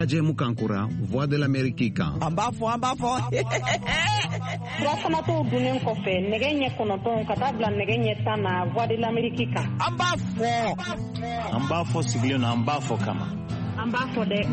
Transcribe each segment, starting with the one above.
Radio Mukankura, Voix de l'Amérique kan. Ambafo. Rassamato dunen kofe, negenye konoton katabla negenye tana Voix de l'Amérique kan. Ambafo siglion ambafo kama. Ambafo de.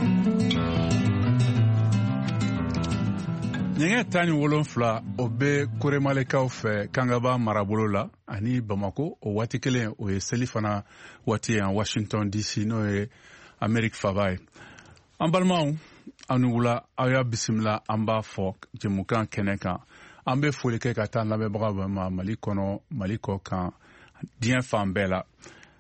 Nyenge tani wolonfla obe Kuremalekaw fɛ Kangaba marabolo la ani Bamako o waati kelen o ye selifana waati en Washington DC n'o ye Amerique faba ye. An balimaw an ni wula aw y'a bisimila an b'a fɔ jɛmukan kɛnɛ kan an bɛ foli kɛ ka taa lamɛnbaga bɛɛ ma Mali kɔnɔ Mali kɔ kan diɲɛ fan bɛɛ la.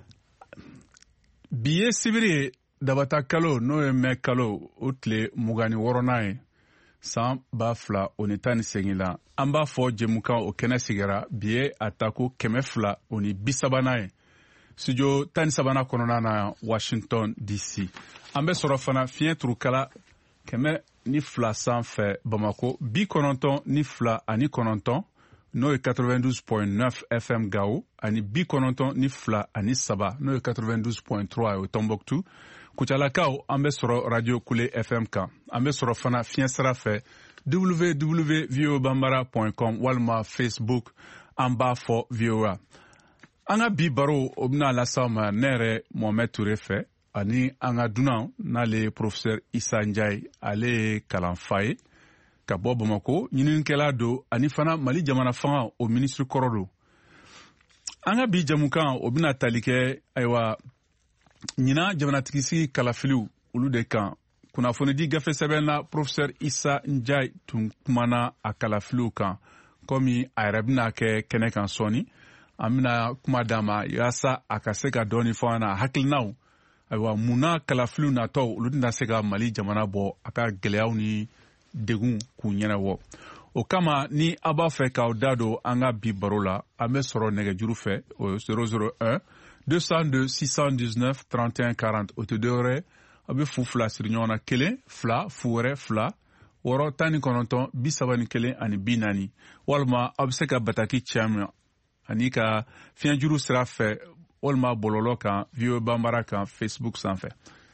Bi ye sibiri ye dabata kalo n'o ye mɛ kalo o tile 26nan ye san 2018 la an b'a fɔ jɛmukan o kɛnɛ sigira bi ye a ta ko 230 ye studio 13 kɔnɔna na Washington DC. An bɛ sɔrɔ fana fiɲɛ turukala 102 sanfɛ Bamako 92 ani 9 n'o ye 92.9 FM Gao ani 92 ani 3 n'o ye 92.3 o Tombouctou. Kucalakaw an bɛ sɔrɔ radio Kule FM kan. An bɛ sɔrɔ fana fiɲɛ sira fɛ www.voabambara.com walima Facebook an b'a fɔ VOA. An ka bi baro o bɛna lasa ma ne yɛrɛ Mohamed Touré fɛ ani an ka dunan n'ale professeur Issa Ndiaye ale ye kalanfa ye ka bɔ Bamako ɲininikɛla don ani fana Mali jamana fanga o ministre kɔrɔ don. An ka bi jamukan o bɛna tali kɛ ayiwa ɲina jamanatigisi kalafiliw olu de kan kunnafonidi gafe sɛbɛn na professeur Issa Ndiaye tun kumana a kalafiliw kan komi a yɛrɛ bɛna kɛ kɛnɛ kan sɔɔni an bɛna kuma d'a ma yaasa a ka se ka dɔɔni fɔ an na hakilinaw ayiwa munna kalafiliw natɔw olu tɛna se ka Mali jamana bɔ a ka gɛlɛyaw ni degun k'u ɲɛnabɔ. O kama ni a b'a fɛ k'aw da don an ka bi baro la an bɛ sɔrɔ nɛgɛjuru fɛ o 001 202 619 31 40 o tɛ dɔwɛrɛ a bɛ fu fila siri ɲɔgɔn na 1 2 fu wɛrɛ 2 6 19 31 ani 40 walima a bɛ se ka bataki cɛ min ani ka fiɲɛjuru sira fɛ walima bɔlɔlɔ kan VOA Bambara kan Facebook sanfɛ.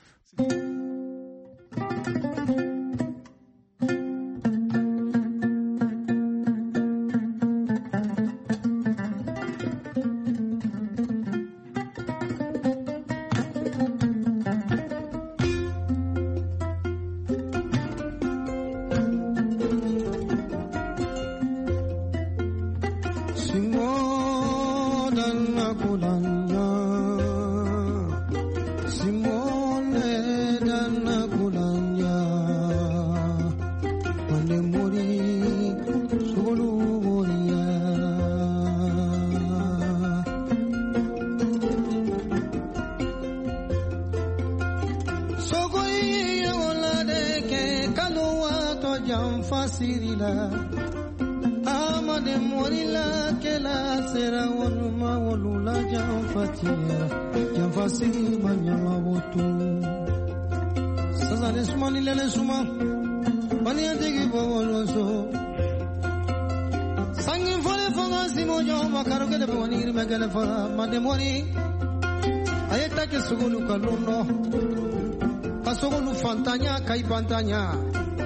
Pantanya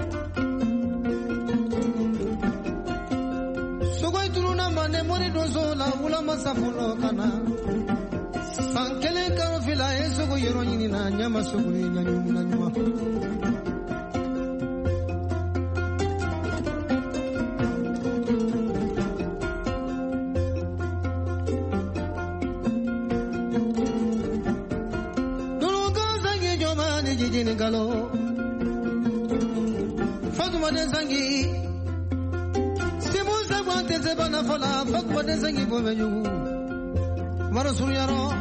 Sogoi turuna mane mori dozo la ula masafulo kana Sankele karo fila esogo yero nyini na nyama soguri nyanyu na nyuma Dulu gaza ngejo mani jijini galo Fatuma Zangi Simuza Guante Zebana Fala, Fatuma Zangi Bovenyu Marosuriano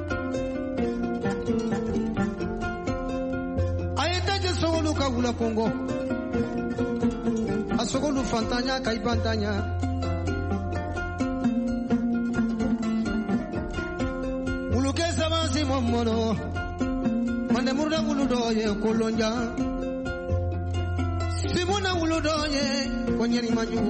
Ayetaje Sogoluka Gula Congo Asogolu Fantanya Kaipantanya Uluke Sabansi Momono Mandemurda Uludoye Kolonja Simona Uludoye, Konyeri Maju.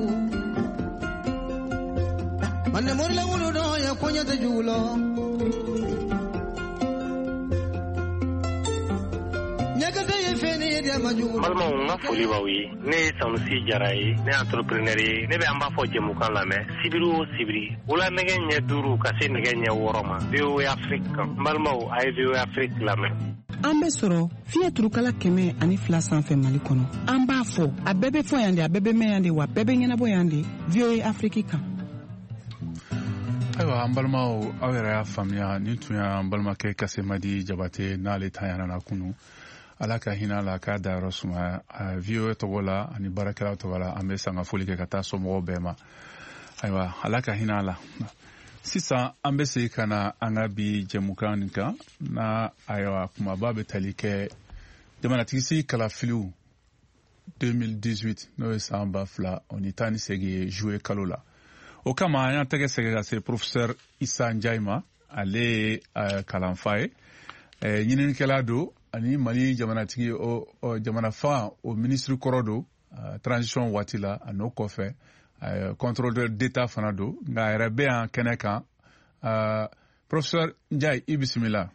Manemorla Uludoye, Konya de Julo. balma nga foli baw ye ne Sanusi Jara ye ne entrepreneur ye ne bɛ an b'a fɔ jɛmukan lamɛn sibiri o sibiri wula nɛgɛ ɲɛ 5 ka se nɛgɛ ɲɛ 6 ma VOA Afrique kan balimaw a ye VOA Afrique lamɛn. An bɛ sɔrɔ fiɲɛ turukala 102 sanfɛ Mali kɔnɔ. An b'a fɔ a bɛɛ bɛ fɔ yan de, a bɛɛ bɛ mɛn yan de, wa bɛɛ bɛ ɲɛnabɔ yan de. VOA Afrique kan. Ayiwa an balimaw aw yɛrɛ y'a faamuya nin tun y'an balimakɛ Kasemadi Jabate n'ale tanyana na kunu. Ala ka hinɛ la k'a dayɔrɔ sumaya VOA tɔgɔ la ani baarakɛlaw tɔgɔ la an bɛ sanga foli kɛ ka taa somɔgɔw bɛɛ ma. Ayiwa Ala ka hinɛ la. Sisan an bɛ segin ka na an ka bi jɛmukan nin kan na ayiwa kumaba bɛ tali kɛ jamanatigisi kalafiliw 2018 n'o ye san 2000 o ni 18 ye juillet kalo la. O kama an y'an tɛgɛ sɛgɛ ka se professeur Issa Ndiaye ma ale ye kalanfa ye ɲininikɛla don ani Mali jamanatigi jamana fan o ministre kɔrɔ don transition waati la a n'o kɔfɛ contrôleur d'état fana don nka a yɛrɛ bɛ yan kɛnɛ kan professeur Ndiaye i bisimila.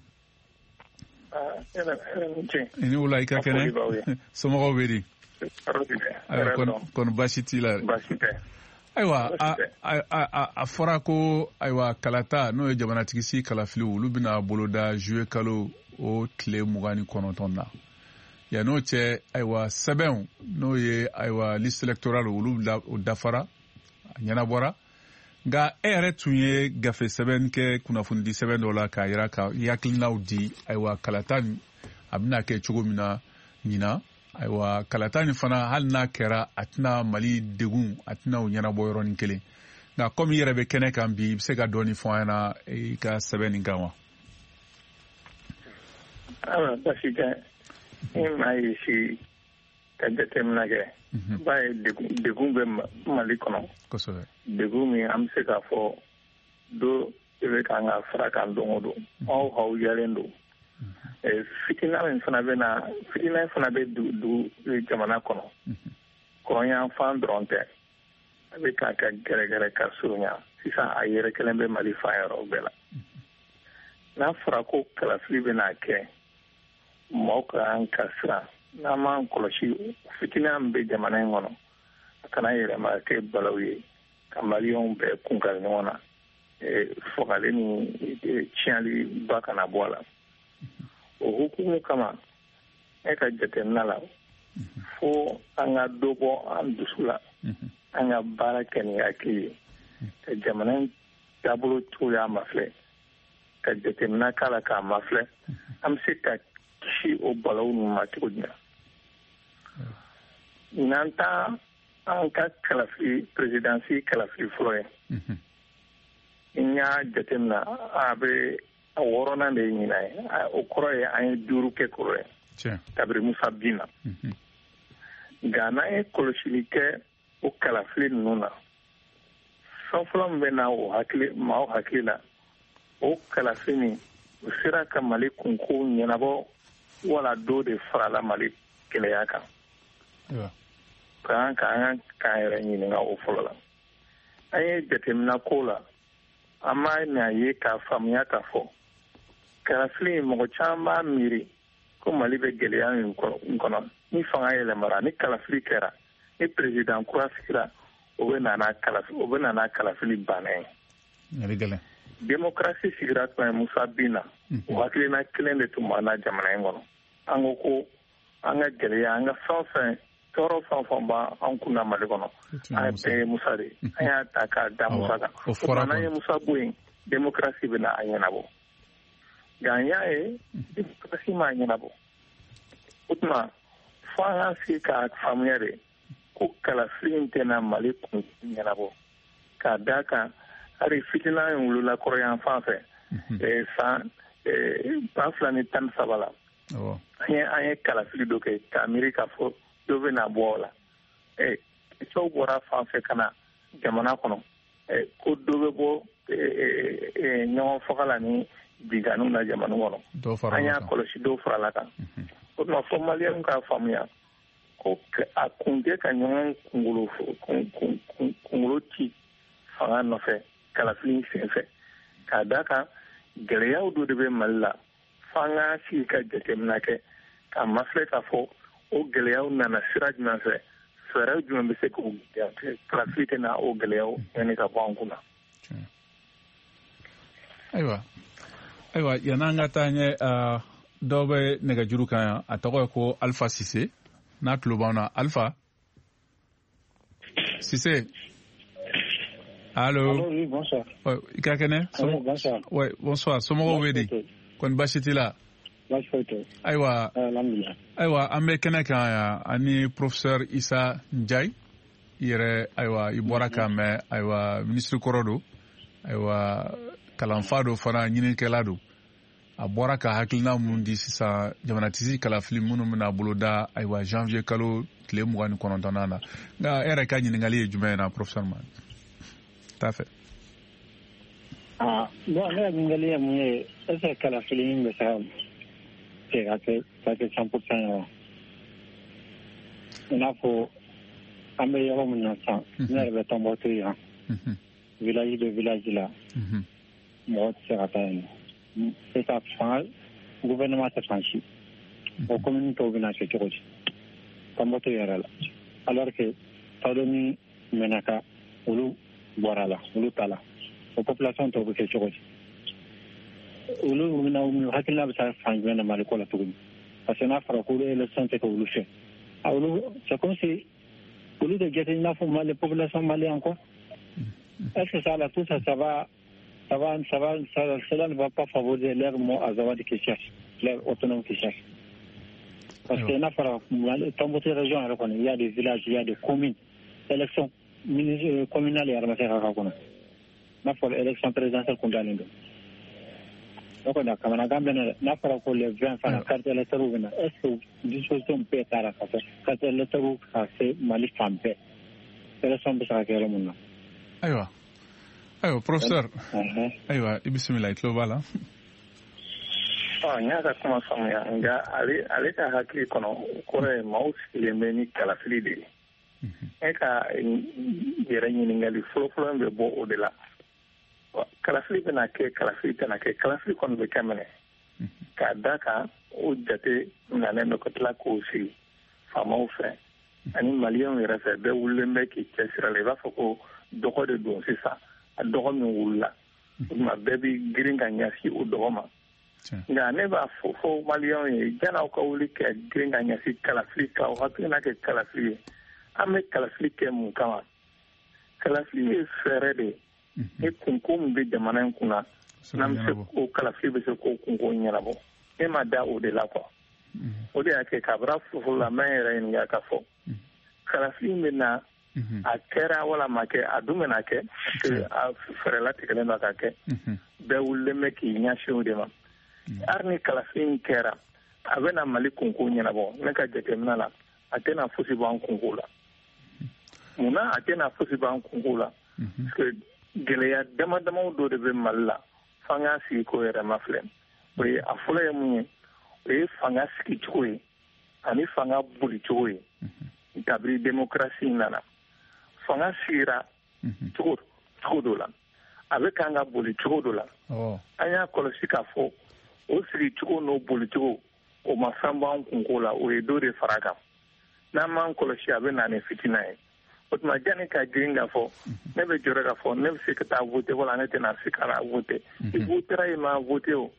I ni wula i ka kɛnɛ somɔgɔw bɛ di kɔni baasi t'i la. Ayiwa a fɔra ko ayiwa kalata n'o ye jamanatigisi kalafiliw olu bɛna boloda juillet kalo o tile 29 na yan'o cɛ ayiwa sɛbɛnw n'o ye ayiwa liste électorale olu o dafara a ɲɛnabɔra nka e yɛrɛ tun ye gafe sɛbɛn kɛ kunnafoni di sɛbɛn dɔ la k'a yira ka hakilinaw di ayiwa kalata nin a bɛna kɛ cogo min na ɲina ayiwa kalata nin fana hali n'a kɛra a tɛna Mali degun a tɛna o ɲɛnabɔ yɔrɔnin kelen nka komi i yɛrɛ bɛ kɛnɛ kan bi i bɛ se ka dɔɔni fɔ an ɲɛna i ka sɛbɛn nin kan wa. Basi tɛ e maa ye si ka jateminɛ kɛ b'a ye degun bɛ Mali kɔnɔ degun min an bɛ se k'a fɔ do i bɛ k'an ka fara kan don o don aw hawuyalen don fitina min fana bɛ dugu jamana kɔnɔ kɔrɔnyan fan dɔrɔn tɛ a bɛ k'a kɛ gɛrɛgɛrɛ ka surunya sisan a yɛrɛ kelen bɛ Mali fan yɔrɔ bɛɛ la n'a fɔra ko kalafili bɛna kɛ mɔgɔw k'an ka siran n'an m'an kɔlɔsi fitina min bɛ jamana in kɔnɔ a kana yɛlɛma kɛ balaw ye ka maliyɛnw bɛɛ kunkari ɲɔgɔn na fagali ni tiɲɛli ba kana bɔ a la o hukumu kama e ka jateminɛ la fo an ka dɔ bɔ an dusu la an ka baara kɛ ni hakili ye ka jamana in taabolo cogoya mafilɛ ka jateminɛ k'a la k'a mafilɛ an bɛ se ka kisi o balaw ninnu ma cogo jumɛn n'an ta an ka kalafili présidence kalafili fɔlɔ ye n y'a jateminɛ a bɛ a 6nan de ye ɲinan ye o kɔrɔ ye an ye 5 kɛ kɔrɔ ye kabiri Musa bin na nka n'an ye kɔlɔsili kɛ o kalafili ninnu na fɛn fɔlɔ min bɛ na maaw hakili la o kalafili min o sera ka Mali kunko ɲɛnabɔ wala dɔ de farala Mali kɛlɛya kan k'an yɛrɛ ɲininka o fɔlɔ la an ye jateminɛ ko la an m'a ɲa ye k'a faamuya k'a fɔ kalafili in mɔgɔ caman b'a miiri ko Mali bɛ gɛlɛya min kɔnɔ ni fanga yɛlɛmara ni kalafili kɛra ni président kura sigira o bɛ na n'a kalafili bannen ye démocratie sigira tuma ye Musa bin na o hakilina kelen de tun b'an na jamana in kɔnɔ an ko an ka gɛlɛya an ka fɛn fɛn tɔɔrɔ fɛn fɛn b'an kun na Mali kɔnɔ an bɛɛ ye Musa de ye an y'a ta k'a da Musa kan o tuma n'an ye Musa bɔ yen démocratie bɛ na a ɲɛnabɔ nka an y'a ye démocratie m'a ɲɛnabɔ o tuma fo an ka se k'a faamuya de ko kalafili in tɛna Mali kun ɲɛnabɔ k'a da kan hali fitina in wolola kɔrɔyan fan fɛ san 2013 la an ye kalafili dɔ kɛ k'a miiri k'a fɔ dɔ bɛ na bɔ o la cɛw bɔra fan fɛ ka na jamana kɔnɔ ko dɔ bɛ bɔ ɲɔgɔn faga la ni binganiw na jamana kɔnɔ an y'a kɔlɔsi dɔw farala kan o tuma fɔ maliyɛnw k'a faamuya ko a kun tɛ ka ɲɔgɔn kunkolo ci fanga nɔfɛ kalafili sen fɛ k'a da kan gɛlɛyaw dɔ de bɛ Mali la f'an ka sigi ka jateminɛ kɛ ka masle ka fɔ o gɛlɛyaw nana sira jumɛn fɛ fɛɛrɛ jumɛn bɛ se k'o kalafili tɛ na o gɛlɛyaw yanni ka bɔ an kunna. Ayiwa yan'an ka taa ɲɛ dɔw bɛ nɛgɛjuru kan yan a tɔgɔ ye ko Alpha Sise n'a tulo b'an na Alpha Sise. Allô. Oui, bonsoir. I ka kɛnɛ? Bonsoir. Oui, bonsoir. Somɔgɔw bɛ di? Kɔni baasi t'i la? Baasi foyi tɛ. Ayiwa. Alhamdulilah. Ayiwa, an bɛ kɛnɛ kan yan ani professeur Isa Njayi. I yɛrɛ ayiwa i bɔra k'a mɛn ayiwa ministre kɔrɔ don. Ayiwa kalanfa don fana ɲinikɛla don. A bɔra ka hakilina mun di sisan jamanatigi kalafili minnu bɛna bolo da ayiwa janvier kalo tile 29 na. Nka e yɛrɛ ka ɲininkali ye jumɛn ye na professeur ma? T'a fɛ. Bon, ne ka ɲininkali ye mun ye est-ce que kalafili in bɛ se ka kɛ 100% wa? I n'a fɔ an bɛ yɔrɔ min na sisan ne yɛrɛ bɛ Tɔnbukutu yan village de village la mɔgɔ tɛ se ka taa yen c'est ça fanga gouvernement tɛ fan si o commune tɔw bɛna kɛ cogo di Tɔnbukutu yɛrɛ la alors que Tawdo ni Mɛnaka olu bɔra la olu ta la o population tɔw bɛ kɛ cogo di olu bɛna hakilina bɛ taa fan jumɛn na Mali ko la tuguni parce que n'a fɔra ko élection tɛ kɛ olu fɛ olu c'est comme si olu de jate i n'a fɔ Mali population malienne quoi est-ce que ça là tout ça va cela ne va pas favoriser leur mot Azawadi qui cherche leur autonome qui cherche parce que n'a fɔra Tɔnbukutu région yɛrɛ kɔni il y a des villages il y a des communes élection communale yɛrɛ ma se ka k'a kɔnɔ n'a fɔra élection présidentielle kun dalen don o kɔni a kamanagan bɛ na dɛ n'a fɔra ko les 20 fana carte électorale bɛ na est ce que disposition bɛɛ taara ka fɛ carte électorale ka se Mali fan bɛɛ élection bɛ se ka kɛ yɔrɔ min na. Ayiwa professeur ayiwa i bisimila i tulo b'a la. N y'a ka kuma faamuya nka ale ka hakili kɔnɔ kɔrɔ ye maaw sigilen bɛ ni kalafili de ye e ka yɛrɛ ɲininkali fɔlɔfɔlɔ bɛ bɔ o de la kalafili bɛna kɛ kalafili tɛna kɛ kalafili kɔni bɛ kɛ minɛ k'a da kan o jate nanen don ka tila k'o sigi faamaw fɛ ani maliyɛnw yɛrɛ fɛ bɛɛ wulilen bɛ k'i cɛsiri la i b'a fɔ ko dɔgɔ de don sisan a dɔgɔ min wulila o tuma bɛɛ bɛ girin ka ɲɛsin o dɔgɔ ma nka ne b'a fɔ maliyɛnw ye jan'aw ka wuli ka girin ka ɲɛsin kalafili kan o hakilina kɛ kalafili ye an bɛ kalafili kɛ mun kama kalafili ye fɛɛrɛ de ye ni kunko min bɛ jamana in kunna n'an bɛ se o kalafili bɛ se k'o kunko ɲɛnabɔ e ma da o de la kuwa o de y'a kɛ kabura fɔlɔ la n'an yɛrɛ ɲininka k'a fɔ kalafili bɛ na a kɛra wala ma kɛ a dun bɛna kɛ a fɛɛrɛlatigɛlen don ka kɛ bɛɛ wulilen bɛ k'i ɲɛsin o de ma hali ni kalafili kɛra a bɛna Mali kunko ɲɛnabɔ ne ka jateminɛ la a tɛna fosi bɔ an kunko la munna a tɛna fosi bɔ an kunko la parce que gɛlɛya damadamaw dɔ de bɛ Mali la fanga sigi ko yɛrɛ ma filɛ o ye a fɔlɔ ye mun ye o ye fanga sigi cogo ye ani fanga boli cogo ye kabiri démocratie nana fanga sigira cogo dɔ la a bɛ kan ka boli cogo dɔ la an y'a kɔlɔsi k'a fɔ o sigi cogo n'o boli cogo o ma fɛn bɔ an kunko la o ye dɔ de fara kan n'an m'an kɔlɔsi a bɛ na ni fitina ye o tuma janni ka girin k'a fɔ ne bɛ jɔrɔ k'a fɔ ne bɛ se ka taa voter wala ne tɛna se ka na voter i votera i ma voter o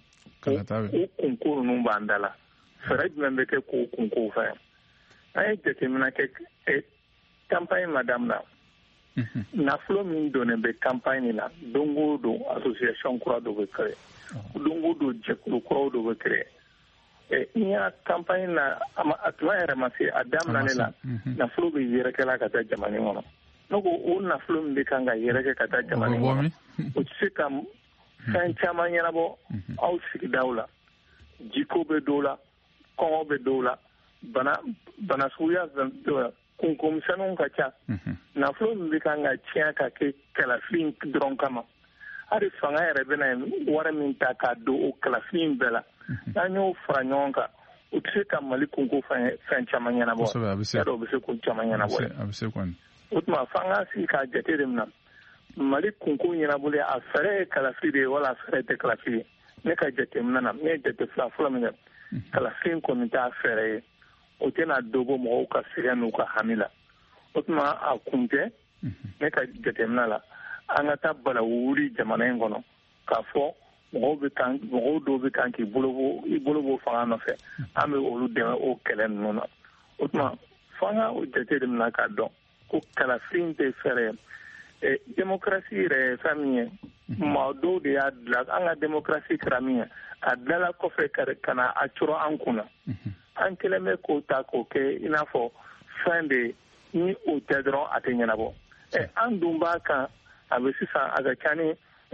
kunko ninnu b'an da la fɛɛrɛ jumɛn bɛ kɛ k'o kunko fɛ an ye jateminɛ kɛ campagne ma daminɛ nafolo min donnen bɛ campagne na don o don association kura dɔ bɛ créer don o don jɛkulu kuraw dɔ bɛ créer n y'a campagne na a tuma yɛrɛ ma se a daminɛ la nafolo bɛ yɛrɛkɛla ka taa jamana kɔnɔ ne ko o nafolo min bɛ kan ka yɛrɛkɛ ka taa jamana kɔnɔ o tɛ se ka fɛn caman ɲɛnabɔ aw sigidaw la jiko bɛ dɔw la kɔngɔ bɛ dɔw la bana suguya kunkomisɛnninw ka ca nafolo min bɛ kan ka tiɲɛ ka kɛ kalafili dɔrɔn kama hali fanga yɛrɛ bɛna wari min ta k'a don o kalafili bɛɛ la n'an y'o fara ɲɔgɔn kan o tɛ se ka Mali kunko fɛn caman ɲɛnabɔ yadɔ o bɛ se k'o caman ɲɛnabɔ o tuma f'an k'a sigi k'a jate de minɛ Mali kunko ɲɛnabɔli a fɛɛrɛ ye kalafili de ye wala a fɛɛrɛ tɛ kalafili ye ne ka jateminɛ na ne ye jate fila min kɛ kalafin kɔni t'a fɛɛrɛ ye o tɛna dogo mɔgɔw ka sɛgɛn n'u ka hami la o tuma a kun tɛ ne ka jateminɛ la an ka taa balawuri jamana in kɔnɔ k'a fɔ mɔgɔw dɔw bɛ kan k'i bolo bɔ fanga nɔfɛ an bɛ olu dɛmɛ o kɛlɛ ninnu na o tuma fanga o jate de mina k'a dɔn ko kalafin tɛ fɛɛrɛ ye démocratie yɛrɛ ye fɛn min ye maa dɔw de y'a dilan an ka démocratie kɛra min ye a dilanla kɔfɛ ka na a cɔrɔ an kunna an kɛlen bɛ k'o ta k'o kɛ i n'a fɔ fɛn de ni o tɛ dɔrɔn a tɛ ɲɛnabɔ an dun b'a kan a bɛ sisan a ka ca ni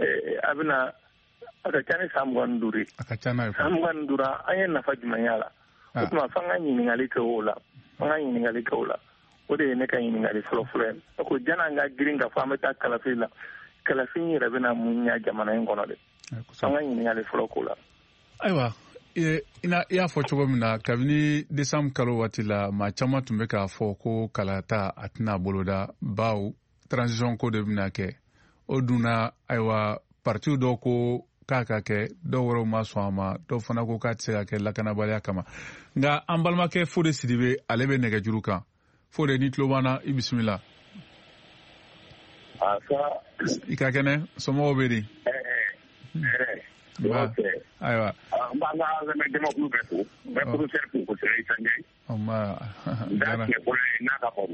san 25 ye san 25 an ye nafa jumɛn y'a la o tuma f'an ka ɲininkali kɛ o la o de ye ne ka ɲininkali fɔlɔfɔlɔ ye ko jan'an ka girin ka fɔ an bɛ taa kalafin la kalafin yɛrɛ bɛna mun ɲɛ jamana in kɔnɔ de an ka ɲininkali fɔlɔ k'o la. Ayiwa i y'a fɔ cogo min na kabini décembre kalo waati la maa caman tun bɛ k'a fɔ ko kalata a tɛna boloda baw transition ko de bɛna kɛ o dunna ayiwa partiw dɔw ko k'a ka kɛ dɔw wɛrɛw ma sɔn a ma dɔw fana ko k'a tɛ se ka kɛ lakanabaliya kama nka an balimakɛ Fode Sidibe ale bɛ nɛgɛjuru kan Fode ni tulo b'an na i bisimila. I ka kɛnɛ somɔgɔw bɛ di. Ayiwa. N b'an ka lamɛnjɛkulu bɛɛ fo n bɛ professeur fo kosɛbɛ Isa Njayi. N b'a tiɲɛ fɔlɔ ye n'a ka baro.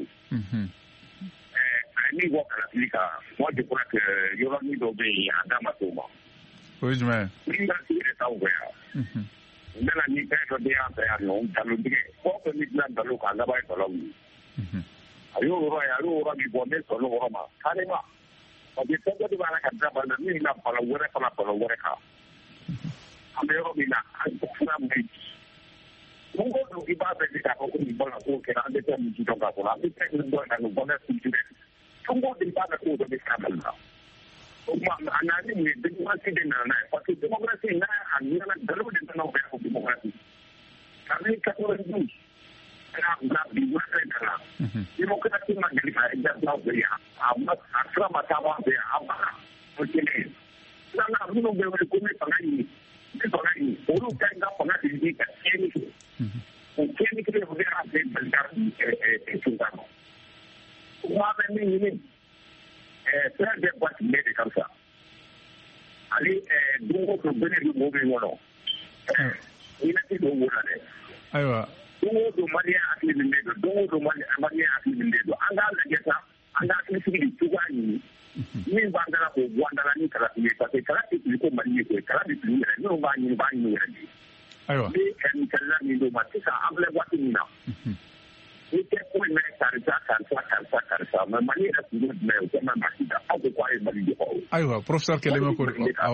A ye min fɔ kalafili kan moi je crois que yɔrɔnin dɔ bɛ yen a da ma s'o ma. O ye jumɛn ye. Min ka sigi de t'anw fɛ yan. N bɛna ni fɛn dɔ de y'an fɛ yan nɔ nkalontigɛ fɔ fɛn min dilan nkalon kan laban ye nkalon ye. A y'o yɔrɔ min fɔ ne sɔn n'o yɔrɔ ma carrément parce que fɛn dɔ de b'a la ka da bana min na balo wɛrɛ fana balo wɛrɛ kan. An bɛ yɔrɔ min na an fura ma ɲi mun ko don i b'a bɛɛ di k'a fɔ ko nin bɔra k'o kɛra an bɛ fɛn min dɔn k'a fɔ an bɛ fɛn min dɔn ka nin bonheur culturel mun ko don i b'a bɛɛ k'o dɔ bɛ sira mali la o tuma a nana ni mun ye démocratie de nana n'a ye parce que démocratie n'a a ɲɛna nkalon de nana o bɛɛ ko démocratie kabini 92 n'a bila bi wɛrɛ de la démocratie ma deli ka exemple fɛ yan a sira ma caman fɛ yan a banna o kelen ye filanan minnu bɛ wele ko ne fanga ɲini olu ka ɲi ka fanga de di ka tiɲɛni kɛ o tiɲɛni kelen o de y'a fɛ balika sunkan ma wa bɛ min ɲini fɛn bɛɛ batilen de kan sa ale don o don bɛɛ de mɔgɔw bɛ ɲɔgɔn ɲinati dɔw b'o la dɛ ayiwa don o don maliyɛn hakili min bɛ don o don maliyɛn hakili min bɛ don an k'a lajɛ sa an ka hakili sigi de cogoya ɲini min b'an dala k'o bɔ an dala ni kalafili ye parce que kala tɛ fili ko mali ye koyi kala bɛ fili yɛrɛ minnu b'a ɲini yɛrɛ de ayiwa ni misalila min d'o ma sisan an filɛ waati min na ni tɛ ko in mɛn karisa mɛ mali yɛrɛ tun b'o jumɛn o tɛ ma maa si da aw ko k'a ye mali de fɔ. ayiwa professeur kɛlɛmɛ ko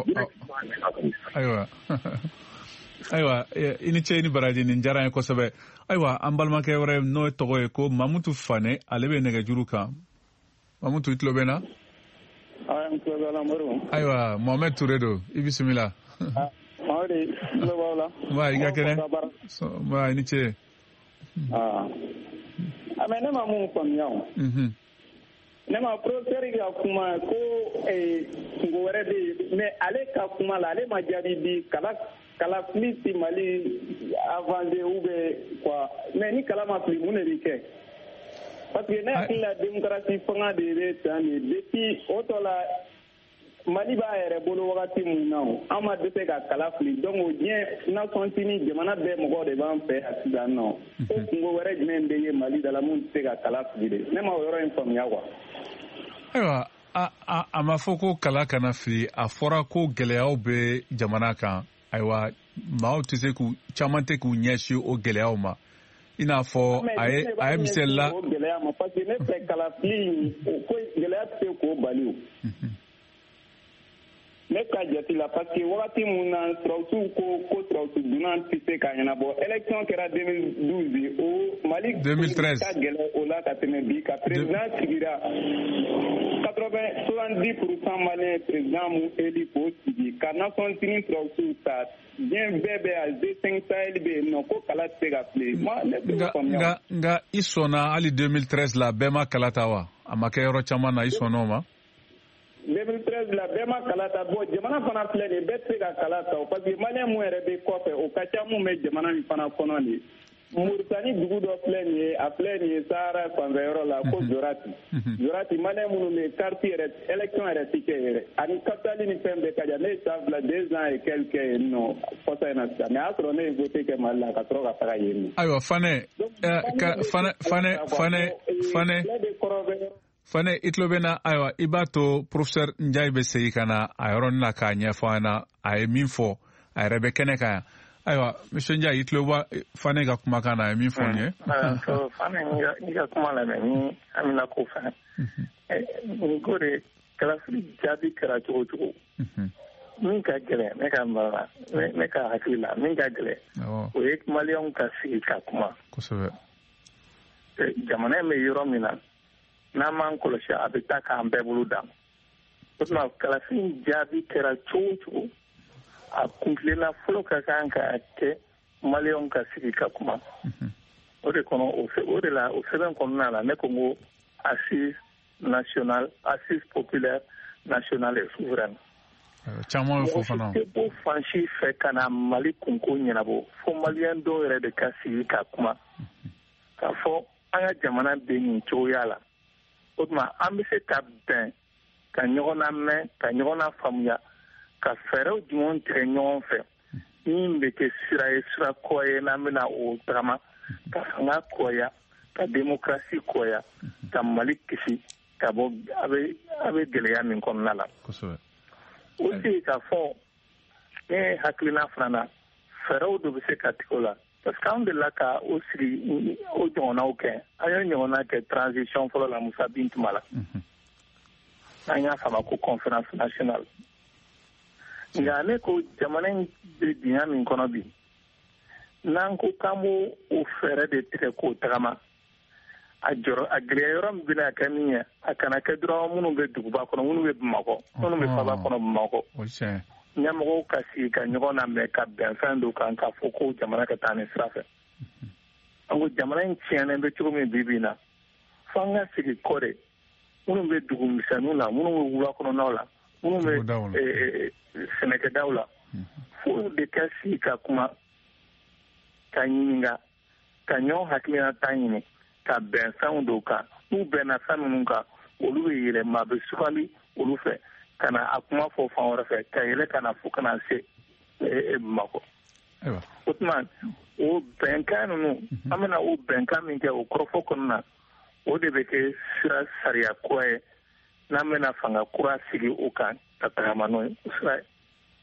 ayiwa i ni ce i ni baraji nin diyara n ye kosɛbɛ ayiwa an balimakɛ wɛrɛ n'o tɔgɔ ye ko Mamutu Fane ale bɛ nɛgɛjuru kan Mamutu i tulo bɛ na. Ayiwa Mohamed Ture don i bisimila. Wa i ka kɛnɛ wa i ni ce. Mais ne ma mun faamuya o. Ne ma professeur ka kuma ko kungo wɛrɛ bɛ yen mais ale ka kuma la ale ma jaabi di kalafili ti Mali avancé ou bien quoi mais ni kala ma fili mun de bɛ kɛ. Parce que ne hakili la démocratie fanga de bɛ tan de depuis o tɔ la Mali b'a yɛrɛ bolo wagati min na an ma dɛsɛ ka kala fili donc o diɲɛ nation ni jamana bɛɛ mɔgɔ de b'an fɛ yan sisan nɔ o kungo wɛrɛ jumɛn bɛ ye Mali da la mun tɛ se ka kala fili de ne ma o yɔrɔ in faamuya quoi. Ayiwa a ma fɔ ko kala kana fili a fɔra ko gɛlɛyaw bɛ jamana kan ayiwa maaw tɛ se k'u caman tɛ k'u ɲɛsin o gɛlɛyaw ma. I n'a fɔ a ye misali la. Parce que ne fɛ kalafili ko gɛlɛya tɛ se k'o bali o. Ne ka jate la parce que wagati mun na Sɔrɔsiw ko Sɔrɔsi dunan tɛ se ka ɲɛnabɔ élection kɛra 2012 o Mali 2013 ka gɛlɛ o la ka tɛmɛ bi ka président sigira 70% malien président mun élu k'o sigi ka nation ni Sɔrɔsiw ta diɲɛ bɛɛ bɛ a G5 Sahel bɛ yen nɔ ko kala tɛ se ka fili. Nka i sɔnna hali 2013 la bɛɛ ma kala ta wa a ma kɛ yɔrɔ caman na i sɔnn'o ma. 2013 la bɛɛ ma kala ta bon jamana fana filɛ nin bɛɛ tɛ se ka kala ta parce que maliyɛn mun yɛrɛ bɛ kɔfɛ o ka ca mun bɛ jamana min fana kɔnɔ de Muritani dugu dɔ filɛ nin ye a filɛ nin ye Sahara fanfɛyɔrɔ la ko Zorati maliyɛn minnu bɛ carte yɛrɛ élection yɛrɛ tɛ kɛ yɛrɛ ani capitale ni fɛn bɛɛ ka jan ne ye temps bila 2 ans et quelques yen nɔ kɔsa in na sisan mais a y'a sɔrɔ ne ye voté kɛ Mali la ka sɔrɔ ka taga yen nɔ. Ayiwa Fane i tulo bɛ na ayiwa i b'a to professeur Njayi bɛ segin ka na a yɔrɔnin na k'a ɲɛfɔ an na a ye min fɔ a yɛrɛ bɛ kɛnɛ kan yan. Ayiwa monsieur Njayi i tulo bɛ Fane ka kumakan na a ye min fɔ n ye. Fane i ka kuma lamɛn ni Amina ko fɛnɛ ni ko de kalafili jaabi kɛra cogo cogo min ka gɛlɛn ne ka mara ne ka hakili la min ka gɛlɛn o ye maliyɛnw ka sigi ka kuma kosɛbɛ jamana in bɛ yɔrɔ min na n'an m'an kɔlɔsi a bɛ taa k'an bɛɛ bolo dan o tuma kalafili jaabi kɛra cogo cogo a kuntilenna fɔlɔ ka kan ka kɛ maliyɛnw ka sigi ka kuma o de kɔnɔ o de la o sɛbɛn kɔnɔna la ne ko n ko assise nationale assise populaire nationale et souveraine caman fo fana tɛ bɔ fan si fɛ ka na Mali kunko ɲɛnabɔ fo maliyɛn dɔw yɛrɛ de ka sigi ka kuma k'a fɔ an ka jamana bɛ nin cogoya la o tuma an bɛ se ka bɛn ka ɲɔgɔn lamɛn ka ɲɔgɔn lafaamuya ka fɛɛrɛw jumɛn tigɛ ɲɔgɔn fɛ min bɛ kɛ sira ye sira kɔ ye n'an bɛna o tagama ka fanga kɔya ka démocratie kɔya ka Mali kisi ka bɔ a bɛ gɛlɛya min kɔnɔna la o sigi ka fɔ ne hakilina fana na fɛɛrɛw dɔ bɛ se ka tigɛ o la parce que anw delila ka o sigi o ɲɔgɔnnaw kɛ an ye ɲɔgɔnna kɛ transition fɔlɔ la Musa Bintuma la an y'a fama ko conférence nationale nka ne ko jamana in bɛ diɲɛ min kɔnɔ bi n'an ko k'an b'o o fɛɛrɛ de tigɛ k'o tagama a gɛlɛya yɔrɔ min bɛna kɛ min ye a kana kɛ dɔrɔn minnu bɛ duguba kɔnɔ minnu bɛ Bamakɔ minnu bɛ faba kɔnɔ Bamakɔ ɲɛmɔgɔw ka sigi ka ɲɔgɔn lamɛn ka bɛn fɛn dɔw kan k'a fɔ ko jamana ka taa ni sira fɛ an ko jamana in tiɲɛnen bɛ cogo min bi bi in na fo an ka sigi kɔ de minnu bɛ dugu misɛnninw la minnu bɛ wula kɔnɔnaw la minnu bɛ sɛnɛkɛdaw la fo de ka sigi ka kuma ka ɲininka ka ɲɔgɔn hakilinata ɲini ka bɛn fɛnw dɔw kan n'u bɛnna fɛn minnu kan olu bɛ yɛlɛma a bɛ sugandi olu fɛ ka na a kuma fɔ fan wɛrɛ fɛ ka yɛlɛ ka na fo ka na se Bamakɔ o tuma o bɛnkan ninnu an bɛna o bɛnkan min kɛ o kɔrɔfɔ kɔnɔna na o de bɛ kɛ sira sariya kura ye n'an bɛna fanga kura sigi o kan ka tagama n'o ye o sira ye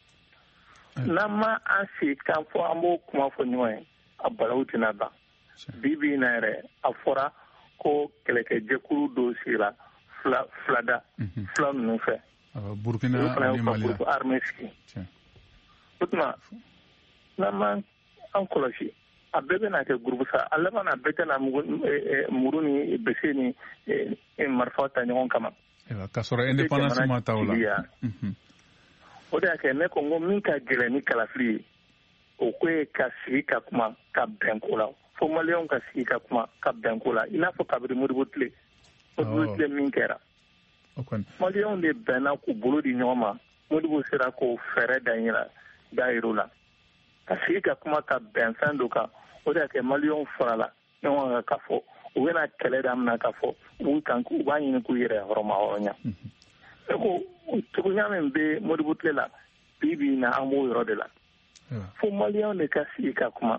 n'an ma an sigi k'an fɔ an b'o kuma fɔ ɲɔgɔn ye a balawu tɛna ban bi bi in na yɛrɛ a fɔra ko kɛlɛkɛjɛkulu dɔw sigira filada fila ninnu fɛ Burkina ani Mali armée sigi o tuma n'an m'an kɔlɔsi a bɛɛ bɛna kɛ groupe sa a laban na bɛɛ tɛna muru ni bese ni marifa ta ɲɔgɔn kama ka sɔrɔ indépendance ma ta o la o de y'a kɛ ne ko n ko min ka gɛlɛn ni kalafili ye o ko ye ka sigi ka kuma ka bɛn ko la fo maliyɛnw ka sigi ka kuma ka bɛn ko la i n'a fɔ kabini Modibo tile min kɛra maliyɛnw de bɛnna k'u bolo di ɲɔgɔn ma Modibo sera k'o fɛɛrɛ da yir'u la ka sigi ka kuma ka bɛn fɛn dɔ kan o de y'a kɛ maliyɛnw farala ɲɔgɔn kan ka fɔ u bɛna kɛlɛ daminɛ ka fɔ u b'a ɲini k'u yɛrɛ hɔrɔnya hɔrɔnya ne ko cogoya min bɛ Modibo tile la bi bi in na an b'o yɔrɔ de la fo maliyɛnw de ka sigi ka kuma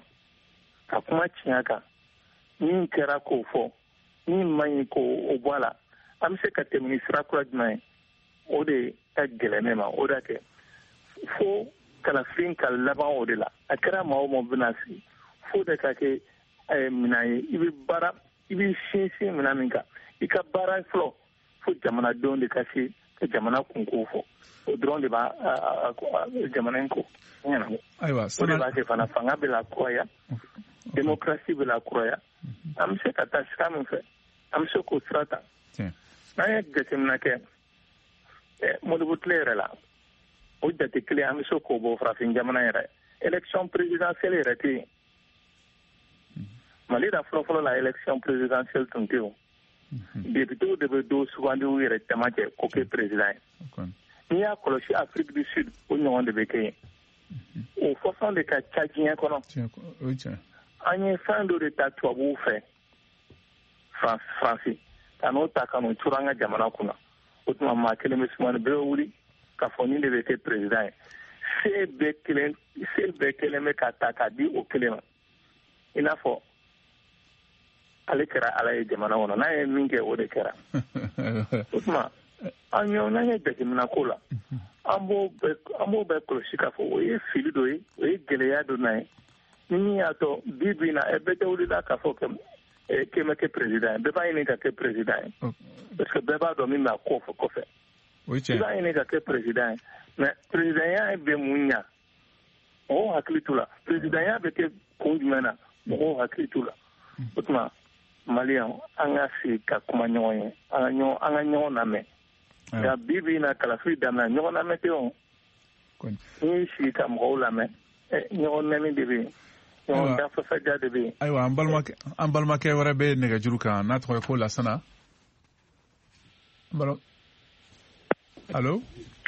tiɲɛ kan min kɛra k'o fɔ min man ɲi k'o bɔ a la an bɛ se ka tɛmɛ ni sira kura jumɛn ye o de ka gɛlɛn ne ma o de kɛ fo kalafili ka laban o de la a kɛra maa o maa bɛna sigi fo de ka kɛ minɛn ye i bɛ sinsin minɛn min kan i ka baara fɔlɔ fo jamanadenw de ka se ka jamana kunko fɔ o dɔrɔn de b'a jamana in ko ɲɛnabɔ o de b'a kɛ fana fanga bɛ la kuraya démocratie bɛ la kuraya an bɛ se ka taa sira min fɛ an bɛ se k'o sira ta n'an ye jateminɛ kɛ Modibo tile yɛrɛ la o jate kelen an bɛ se k'o bɔ farafin jamana yɛrɛ élection présidentielle yɛrɛ tɛ yen Mali la fɔlɔfɔlɔ la élection présidentielle tun tɛ yen député de bɛ do sugandi u yɛrɛ caman cɛ ko kɛ président ye n'i y'a kɔlɔsi Afrique du Sud o ɲɔgɔn de bɛ kɛ yen o façon de ka ca diɲɛ kɔnɔ an ye fɛn dɔ de ta tubabuw fɛ France ka n'o ta ka n'o turu an ka jamana kunna o tuma maa kelen bɛ sumani bɛɛ bɛ wuli ka fɔ nin de bɛ kɛ président ye se bɛɛ kelen bɛ ka ta k'a di o kelen ma i n'a fɔ ale kɛra ala ye jamana kɔnɔ n'a ye min kɛ o de kɛra o tuma n'an ye jateminɛ ko la an b'o bɛɛ kɔlɔsi k'a fɔ o ye fili dɔ ye o ye gɛlɛya dɔ na ye ni min y'a to bi bi in na bɛɛ tɛ wulila k'a fɔ k'e ma kɛ président ye bɛɛ b'a ɲini ka kɛ président ye parce que bɛɛ b'a dɔn min b'a ko fɔ kɔfɛ i b'a ɲini ka kɛ président ye mais présidenya bɛ mun ɲa mɔgɔw hakili t'u la présidenya bɛ kɛ kun jumɛn na mɔgɔw hakili t'u la o tuma maliyɛn an ka sigi ka kuma ɲɔgɔn ye an ka ɲɔgɔn lamɛn nka bi bi in na kalafili daminɛ ɲɔgɔn lamɛn tɛ o n'i y'i sigi ka mɔgɔw lamɛn ɲɔgɔn nɛni de bɛ yen ɲɔgɔn dafasaja de bɛ yen. ayiwa an balimakɛ wɛrɛ bɛ nɛgɛjuru kan n'a tɔgɔ ye ko Lasana. Allo.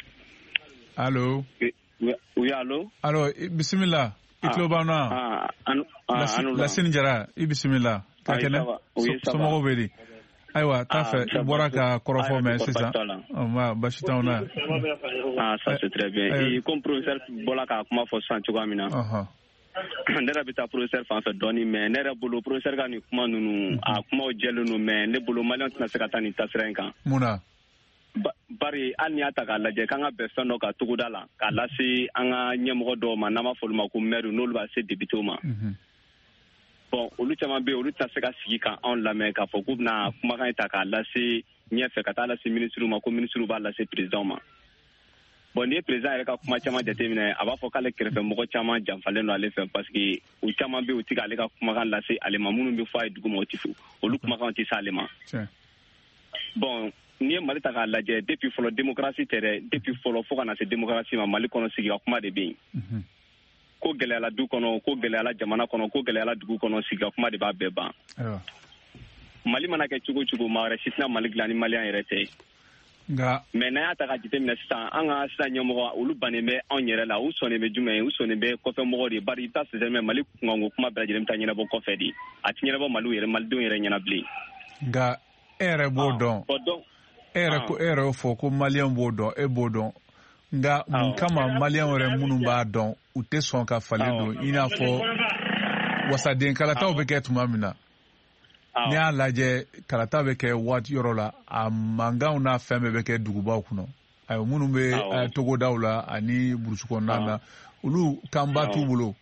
Oui, allo. Alors, bisimila. I tulo b'an na. Lasini Jara, i bisimila. Ka kɛnɛ. Somɔgɔw bɛ di. Ayiwa, t'a fɛ i bɔra ka kɔrɔfɔ mɛn sisan. Basi t'anw na. Ça c'est très bien. Comme professeur bɔra ka kuma fɔ sisan cogoya min na. Ne yɛrɛ bɛ taa professeur fan fɛ dɔɔnin mais ne yɛrɛ bolo professeur ka nin kuma ninnu a kumaw jɛlen don mais ne bolo maliyɛn tɛna se ka taa nin taasira in kan. Mun na? Bari hali n'i y'a ta k'a lajɛ k'an ka bɛn fɛn dɔ ka togoda la k'a lase an ka ɲɛmɔgɔ dɔw ma n'an b'a fɔ olu ma ko maire n'olu b'a se député ma. Bon olu caman bɛ yen olu tɛna se ka sigi ka anw lamɛn k'a fɔ k'u bɛna kumakan in ta k'a lase ɲɛfɛ ka taa lase ministre ma ko ministre b'a lase président ma. Bon n'i ye président yɛrɛ ka kuma caman jateminɛ a b'a fɔ k'ale kɛrɛfɛ mɔgɔ caman janfalen don ale fɛ parce que u caman bɛ yen u tɛ k'ale ka kumakan lase ale ma minnu bɛ fɔ a ye dugu ma o tɛ fo olu kumakan tɛ se ale ma. Bon n'i ye Mali ta k'a lajɛ depuis fɔlɔ démocratie tɛ dɛ depuis fɔlɔ fo ka na se démocratie ma Mali kɔnɔ sigi ka kuma de bɛ yen. Ko gɛlɛyala du kɔnɔ ko gɛlɛyala jamana kɔnɔ ko gɛlɛyala dugu kɔnɔ sigi ka kuma de b'a bɛɛ ban. Mali mana kɛ cogo cogo maa wɛrɛ si tɛna Mali dilan ni maliyɛn yɛrɛ tɛ. Mais n'an y'a ta ka jateminɛ sisan an ka sisan ɲɛmɔgɔ olu bannen bɛ anw yɛrɛ la u sɔnnen bɛ jumɛn ye u sɔnnen bɛ kɔfɛmɔgɔw de bari i bɛ taa sɛgɛsɛgɛ Mali kunkanko kuma bɛɛ lajɛlen bɛ taa ɲɛnabɔ kɔfɛ de a tɛ ɲɛnabɔ malidenw yɛrɛ ɲɛna bilen. Nka e yɛrɛ b'o dɔn e yɛrɛ y'o fɔ ko maliyɛn b'o dɔn e b'o dɔn nka mun kama maliyɛn yɛrɛ minnu b'a dɔn u tɛ sɔn ka falen don i n'a fɔ wasaden kalataw bɛ kɛ tuma min na n'i y'a lajɛ kalata bɛ kɛ waati yɔrɔ la a mankanw n'a fɛn bɛɛ bɛ kɛ dugubaw kɔnɔ ayiwa minnu bɛ togodaw la ani burusi kɔnɔna na olu kanba t'u bolo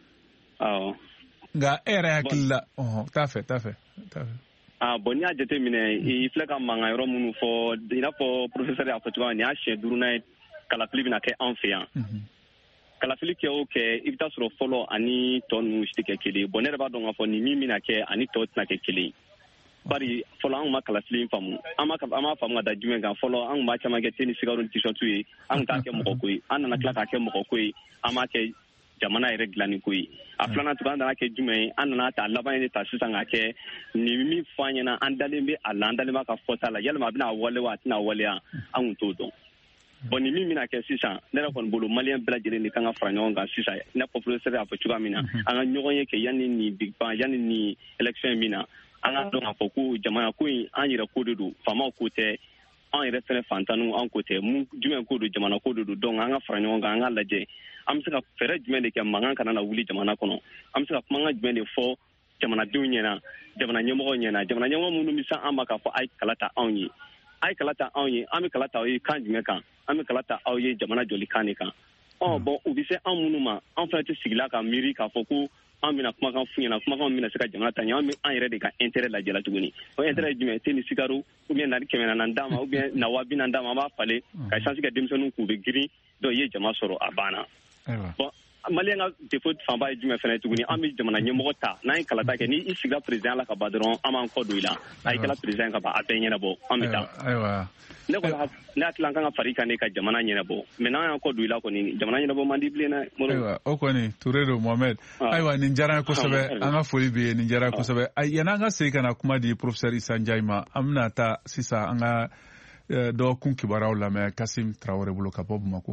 nka e yɛrɛ hakili la t'a fɛ. Bon n'i y'a jateminɛ i filɛ ka mankan yɔrɔ minnu fɔ i n'a fɔ professeur y'a fɔ cogoya min na nin y'a siɲɛ duurunan ye kalafili bɛna kɛ anw fɛ yan. Kalafili kɛ o kɛ i bɛ taa sɔrɔ fɔlɔ ani tɔ ninnu si tɛ kɛ kelen bon ne yɛrɛ b'a dɔn k'a fɔ nin min bɛna kɛ ani tɔ tɛna kɛ kelen bari fɔlɔ an kun ma kalafili in faamu an m'a faamu ka da jumɛn kan fɔlɔ an kun b'a caman kɛ te ni sigaro ni t-shirt ye an kun t'a kɛ mɔgɔ ko ye an nana tila k'a kɛ mɔgɔ ko ye an m'a kɛ jamana yɛrɛ dilanni ko ye a filanan tugun an nana kɛ jumɛn ye an nana ta laban ye ta sisan k'a kɛ nin min fɔ an ɲɛna an dalen bɛ a la an dalen b'a ka fɔta la yalima a bɛna wale wa a tɛna waleya an kun t'o dɔn. Bon ni min bɛna kɛ sisan ne yɛrɛ kɔni bolo maliyɛn bɛɛ lajɛlen de kan ka fara ɲɔgɔn kan sisan i n'a fɔ professeur y'a fɔ cogoya min na an ka ɲɔgɔn ye kɛ yanni nin big bang yanni nin élection min na an ka dɔn k'a fɔ ko jamana ko in an yɛrɛ ko de don faamaw ko tɛ an yɛrɛ fɛnɛ fantanniw an ko tɛ mun jumɛn ko don jamana ko de don donc an ka fara ɲɔgɔn kan an ka lajɛ an bɛ se ka fɛɛrɛ jumɛn de kɛ mankan kana na wuli jamana kɔnɔ an bɛ se ka kumakan jumɛn de fɔ jamanadenw ɲɛna jamana ɲɛmɔgɔw ɲɛna jamana ɲɛmɔgɔ minnu bɛ san an ma k'a fɔ a ye kala ta anw ye a ye kala ta anw ye an bɛ kala ta aw ye kan jumɛn kan an bɛ kala ta aw ye jamana joli kan de kan bon u bɛ se anw minnu ma an fana tɛ sigila ka miiri k'a fɔ ko an bɛna kumakan f'u ɲɛna kumakan bɛna se ka jamana ta ɲɛ an bɛ an yɛrɛ de ka intérêt lajɛ la tuguni o intérêt ye jumɛn te ni sigaro ou bien nari 400 d'a ma ou bien na 200 d'a ma an b'a falen ka chance kɛ denmisɛnninw k'u bɛ girin donc i ye jama sɔrɔ a banna bon Malien a défaut fanba jumɛn fɛnɛ tuguni an bɛ jamana ɲɛmɔgɔ ta n'an ye kalata kɛ ni i sigira président la ka ban dɔrɔn an b'an kɔ don i la a ye kɛla président ka ban a bɛɛ ɲɛnabɔ an bɛ taa ne kɔni ne hakili an kan ka fari kan ne ka jamana ɲɛnabɔ mais n'an y'an kɔ don i la kɔni jamana ɲɛnabɔ man di bilen dɛ. Ayiwa o kɔni Ture do Mohamed ayiwa nin diyara n ye kosɛbɛ an ka foli bɛ yen nin diyara kosɛbɛ yan'an ka segin ka na kuma di professeur Issa Ndiaye ma an bɛna taa sisan an ka dɔgɔkun kibaruyaw lamɛn Kasim Traoré bolo ka bɔ Bamako.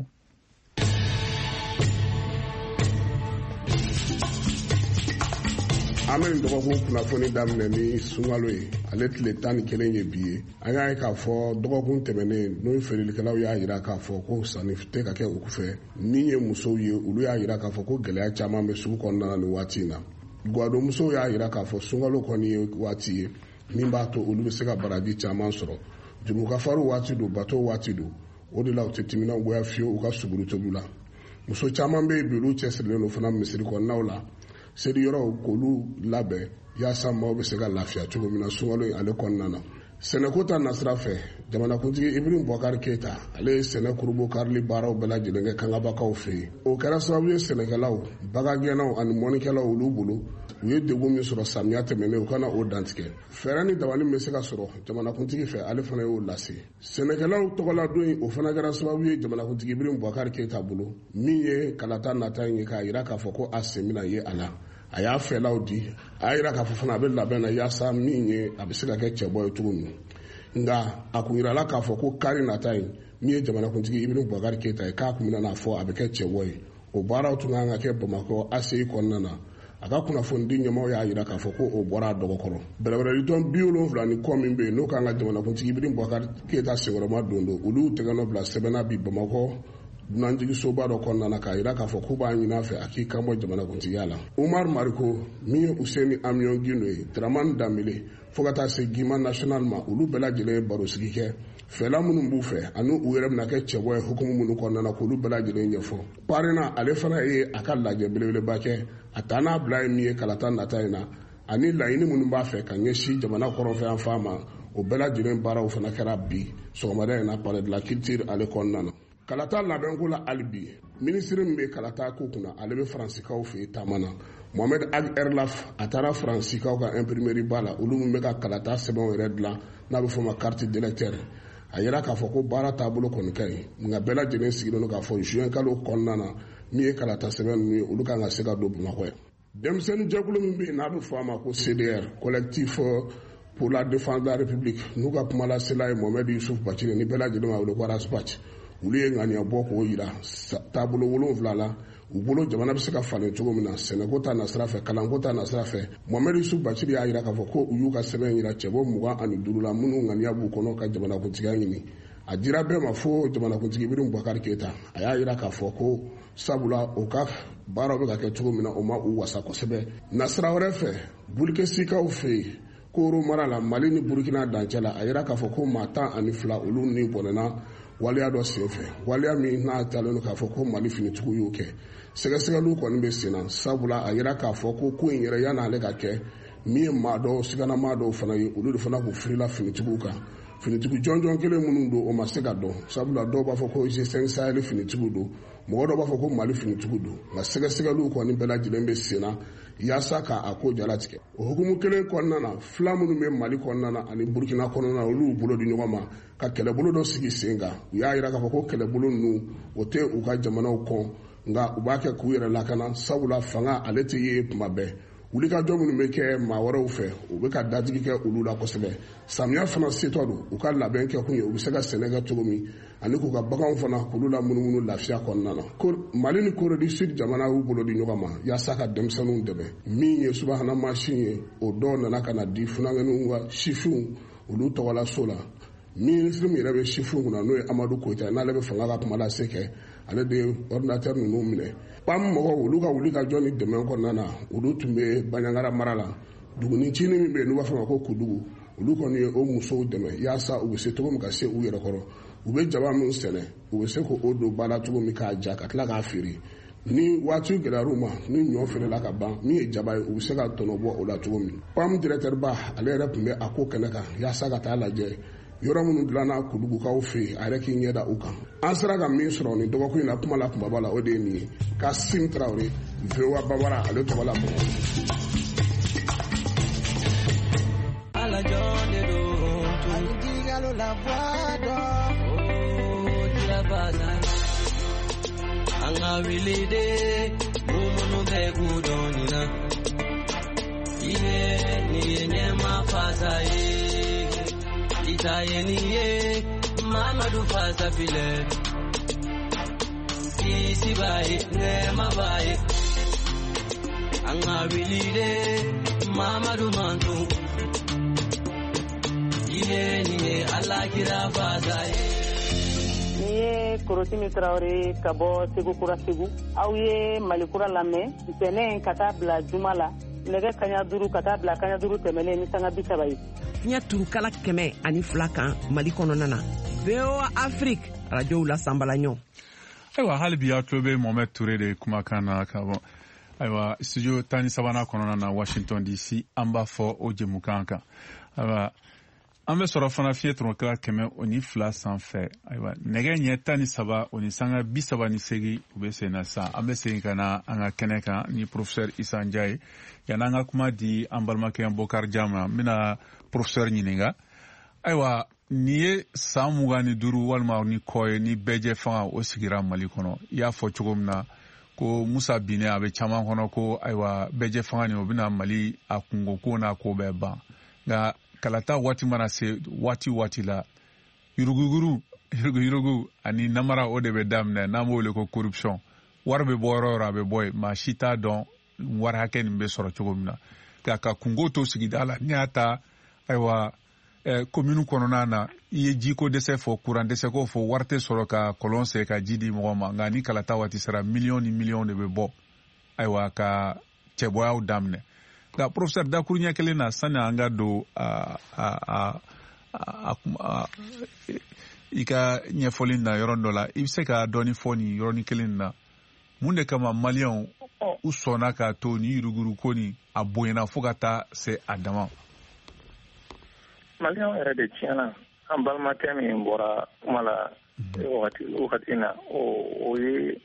An bɛ nin dɔgɔkun kunnafoni daminɛ ni sunkalo ye ale tile 11 ye bi ye an y'a ye k'a fɔ dɔgɔkun tɛmɛnen n'o ye feerelikɛlaw y'a jira k'a fɔ ko sanni tɛ ka kɛ u fɛ min ye musow ye olu y'a jira k'a fɔ ko gɛlɛya caman bɛ sugu kɔnɔna nin waati in na guwadomusow y'a jira k'a fɔ sunkalo kɔni ye waati ye min b'a to olu bɛ se ka baraji caman sɔrɔ jumukafaru waati don bato waati don o de la u tɛ timinangoya fiyewu u ka suguru tobi la muso caman bɛ yen bi olu cɛsirilen don fana misiri kɔnɔnaw la seri yɔrɔw k'olu labɛn yaasa maaw bɛ se ka lafiya cogo min na sunkalo in ale kɔnɔna na sɛnɛko ta nasira fɛ jamanakuntigi Ibrahim Boubacar Keita ale ye sɛnɛ kurubo karili baaraw bɛɛ lajɛlen kɛ kangabakaw fɛ yen o kɛra sababu ye sɛnɛkɛlaw bagagɛnnaw ani mɔnikɛlaw olu bolo u ye degun min sɔrɔ samiya tɛmɛnen u kana o dantigɛ fɛɛrɛ ni dabali bɛ se ka sɔrɔ jamanakuntigi fɛ ale fana y'o lase sɛnɛkɛlaw tɔgɔla don o fana kɛra sababu ye jamanakuntigi Ibrahim Boubacar Keita bolo min ye kalata nata in ye k'a jira k'a fɔ ko a sen bɛna ye a la a y'a fɛlaw di a y'a jira k'a fɔ fana a bɛ labɛn na yaasa min ye a bɛ se ka kɛ cɛbɔ ye cogo min nka a kun yirala k'a fɔ ko kari nata in min ye jamanakuntigi Ibrahim Boubacar Keita ye k'a kun bɛna n'a fɔ a bɛ kɛ cɛbɔ ye o baaraw tun kan ka kɛ Bamakɔ ACI kɔnɔna na a ka kunnafonidi ɲɛmaw y'a jira k'a fɔ ko o bɔra a dɔgɔkɔrɔ bɛrɛbɛrɛlitɔn 70 ni kɔ min bɛ yen n'o kan ka jamanakuntigi Ibrahim Boubacar Keita senkɔrɔma don olu tɛgɛ nɔ bila sɛbɛnna bi Bamakɔ dunanjigisoba dɔ kɔnɔna na k'a jira k'a fɔ k'u b'a ɲini a fɛ a k'i kanbɔ jamanakuntigiya la Umar Mariko min ye Useni Amion Gindo ye Dramane Dambele fo ka taa se Guima National ma olu bɛɛ lajɛlen ye barosigi kɛ fɛla minnu b'u fɛ ani u yɛrɛ bɛna kɛ cɛbɔ ye hukumu minnu kɔnɔna na k'olu bɛɛ lajɛlen ɲɛfɔ parina ale fana ye a ka lajɛ belebeleba kɛ a taa n'a bila ye min ye kalata nata in na ani laɲini minnu b'a fɛ ka ɲɛsin jamana kɔrɔnfɛ yan fan ma o bɛɛ lajɛlen baaraw fana kɛra bi sɔgɔmada in na Palais de la Culture ale kɔnɔna na kalata labɛnko la hali bi minisiri min bɛ kalata ko kunna ale bɛ faransikaw fɛ yen taama na Mohamed Ag Erlaf a taara faransikaw ka imprimerie ba la olu min bɛ ka kalata sɛbɛnw yɛrɛ dilan n'a bɛ fɔ ma carte d'électeur a yira k'a fɔ ko baara taabolo kɔni ka ɲi nka bɛɛ lajɛlen sigilen don k'a fɔ juin kalo kɔnɔna na min ye kalata sɛbɛn ninnu ye olu kan ka se ka don Bamakɔ yan denmisɛnnin jɛkulu min bɛ yen n'a bɛ fɔ a ma ko CDR collectif pour la défense de la République n'u ka kumalasela ye Mohamed Yusuf Bacile ni bɛɛ lajɛlen ma wele ko Raspac olu ye ŋaniya bɔ k'o jira taabolo 7 la u bolo jamana bɛ se ka falen cogo min na sɛnɛko ta nasira fɛ kalanko ta nasira fɛ Mohamed Yusuf Bacili y'a jira k'a fɔ ko u y'u ka sɛbɛn jira cɛbɔ 25 la minnu ŋaniya b'u kɔnɔ ka jamanakuntigiya ɲini a dira bɛɛ ma fo jamanakuntigi Ibrahim Boubacar Keita a y'a jira k'a fɔ ko sabula o ka baaraw bɛ ka kɛ cogo min na o ma u wasa kosɛbɛ nasira wɛrɛ fɛ bulikɛsikaw fɛ yen Koro mara la Mali ni Burkina dancɛ la a jira k'a fɔ ko maa 12 olu ni bɔnɛna waliya dɔ senfɛ waliya min n'a talen don k'a fɔ ko Mali finitigiw y'o kɛ sɛgɛsɛgɛliw kɔni bɛ sen na sabula a jira k'a fɔ ko in yɛrɛ yan'ale ka kɛ min ye maa dɔw siganamaa dɔw fana ye olu de fana k'u firila finitigiw kan finitigi jɔnjɔn kelen minnu don o ma se ka dɔn sabula dɔw b'a fɔ ko G5 Sahel finitigiw don mɔgɔ dɔw b'a fɔ ko Mali finitigiw don nka sɛgɛsɛgɛliw kɔni bɛɛ lajɛlen bɛ sen na yaasa k'a ko jalatigɛ o hukumu kelen kɔnɔna na fila minnu bɛ Mali kɔnɔna na ani Burkina kɔnɔna na olu bolo di ɲɔgɔn ma ka kɛlɛbolo dɔ sigi sen kan u y'a jira k'a fɔ ko kɛlɛbolo ninnu o tɛ u ka jamanaw kɔn nka u b'a kɛ k'u yɛrɛ lakana sabula fanga ale tɛ ye tuma bɛɛ wulikajɔ minnu bɛ kɛ maa wɛrɛw fɛ u bɛ ka dadigi kɛ olu la kosɛbɛ samiya fana setɔ don u ka labɛn kɛ kun ye u bɛ se ka sɛnɛ kɛ cogo min ani k'u ka baganw fana k'olu la munumunu lafiya kɔnɔna na Mali ni Corée du Sud jamana y'u bolo di ɲɔgɔn ma yaasa ka denmisɛnninw dɛmɛ min ye subahana mansin ye o dɔw nana ka na di funanŋɛninw ka sifinw olu tɔgɔla so la minisiri min yɛrɛ bɛ sifinw kunna n'o ye Amadou Koita n'ale bɛ fanga ka kuma lase kɛ ale de ye ordinateur ninnu minɛ PAM mɔgɔw olu ka wuli ka jɔ ni dɛmɛ kɔnɔna na olu tun bɛ Bandiagara mara la dugunincinin min bɛ yen n'u b'a fɔ ma ko Kudugu olu kɔni ye o musow dɛmɛ yaasa u bɛ se cogo min ka se u yɛrɛ kɔrɔ u bɛ jaba min sɛnɛ u bɛ se k'o don ba la cogo min k'a ja ka tila k'a feere ni waati gɛlɛyar'u ma ni ɲɔ feerela ka ban min ye jaba ye u bɛ se ka tɔnɔ bɔ o la cogo min PAM directeur ba ale yɛrɛ tun bɛ a ko kɛnɛ kan yaasa ka taa lajɛ yɔrɔ minnu dilanna kulugukaw fɛ yen a yɛrɛ k'i ɲɛda u kan an sera ka min sɔrɔ nin dɔgɔkun in na kuma la kumaba la o de ye nin ye Kassim Traoré VOA Bambara ale tɔgɔ la Itayeniye Mamadu Fasa File Isi Baye Nema Baye Anga Wilide Mamadu Mantu Iye Niye Allah Kira Fasa Niye Kurosimi Traoré Kabo Segu Kura Segu Aouye Malikura Lame Ntene Katabla Jumala Nege Kanya Duru Katabla Kanya Duru Temele Nisanga Bisabaye Nya turukala kɛmɛ ani fila kan Mali kɔnɔna na VOA Afrique radio la sambalanyo aywa hali bi ato be Mohamed Touré de kumakan na ka bon aywa studio tani sabana kɔnɔna na Washington DC an b'a fɔ o jɛmukan kan aywa an bɛ sɔrɔ fana fiɲɛ turukala kɛmɛ oni fila sanfɛ aywa nɛgɛ ɲɛ 13 oni sanga 38 u bɛ sen na sa an bɛ segin ka na an ka kɛnɛ kan ni professeur Issa Ndiaye yana an ka kuma di an balimakɛ Bokar Jama mina professeur ɲininka aywa ni ye san 25 walima ni kɔ ye ni bɛjɛ fanga o sigira Mali kɔnɔ i y'a fɔ cogo min na ko Musa Bine a bɛ caman kɔnɔ ko aywa bɛjɛ fanga ni o bɛna Mali a kungo ko n'a ko bɛɛ ban nka kalata waati mana se waati la yurugu ani namara o de bɛ daminɛ n'an b'o wele ko corruption wari bɛ bɔ yɔrɔ o yɔrɔ a bɛ bɔ yen maa si t'a dɔn wari hakɛ nin bɛ sɔrɔ cogo min na nka ka kungo to sigida la n'i y'a ta aywa commune kɔnɔna na i ye jiko dɛsɛ fɔ courant dɛsɛ ko fɔ wari tɛ sɔrɔ ka kɔlɔn sen ka ji di mɔgɔ ma nka ni kalata waati sera miliyɔn ni miliyɔn de bɛ bɔ aywa ka cɛbɔyaw daminɛ nka professeur dakuru ɲɛ kelen na sani an ka don i ka ɲɛfɔli na yɔrɔ dɔ la i bɛ se ka dɔɔni fɔ nin yɔrɔnin kelen na mun de kama maliyɛnw u sɔnna k'a to ni yuruguyurugu ko nin a bonyana fo ka taa se a dama maliyɛnw yɛrɛ de tiɲɛna an balimakɛ min bɔra kuma la wagati na o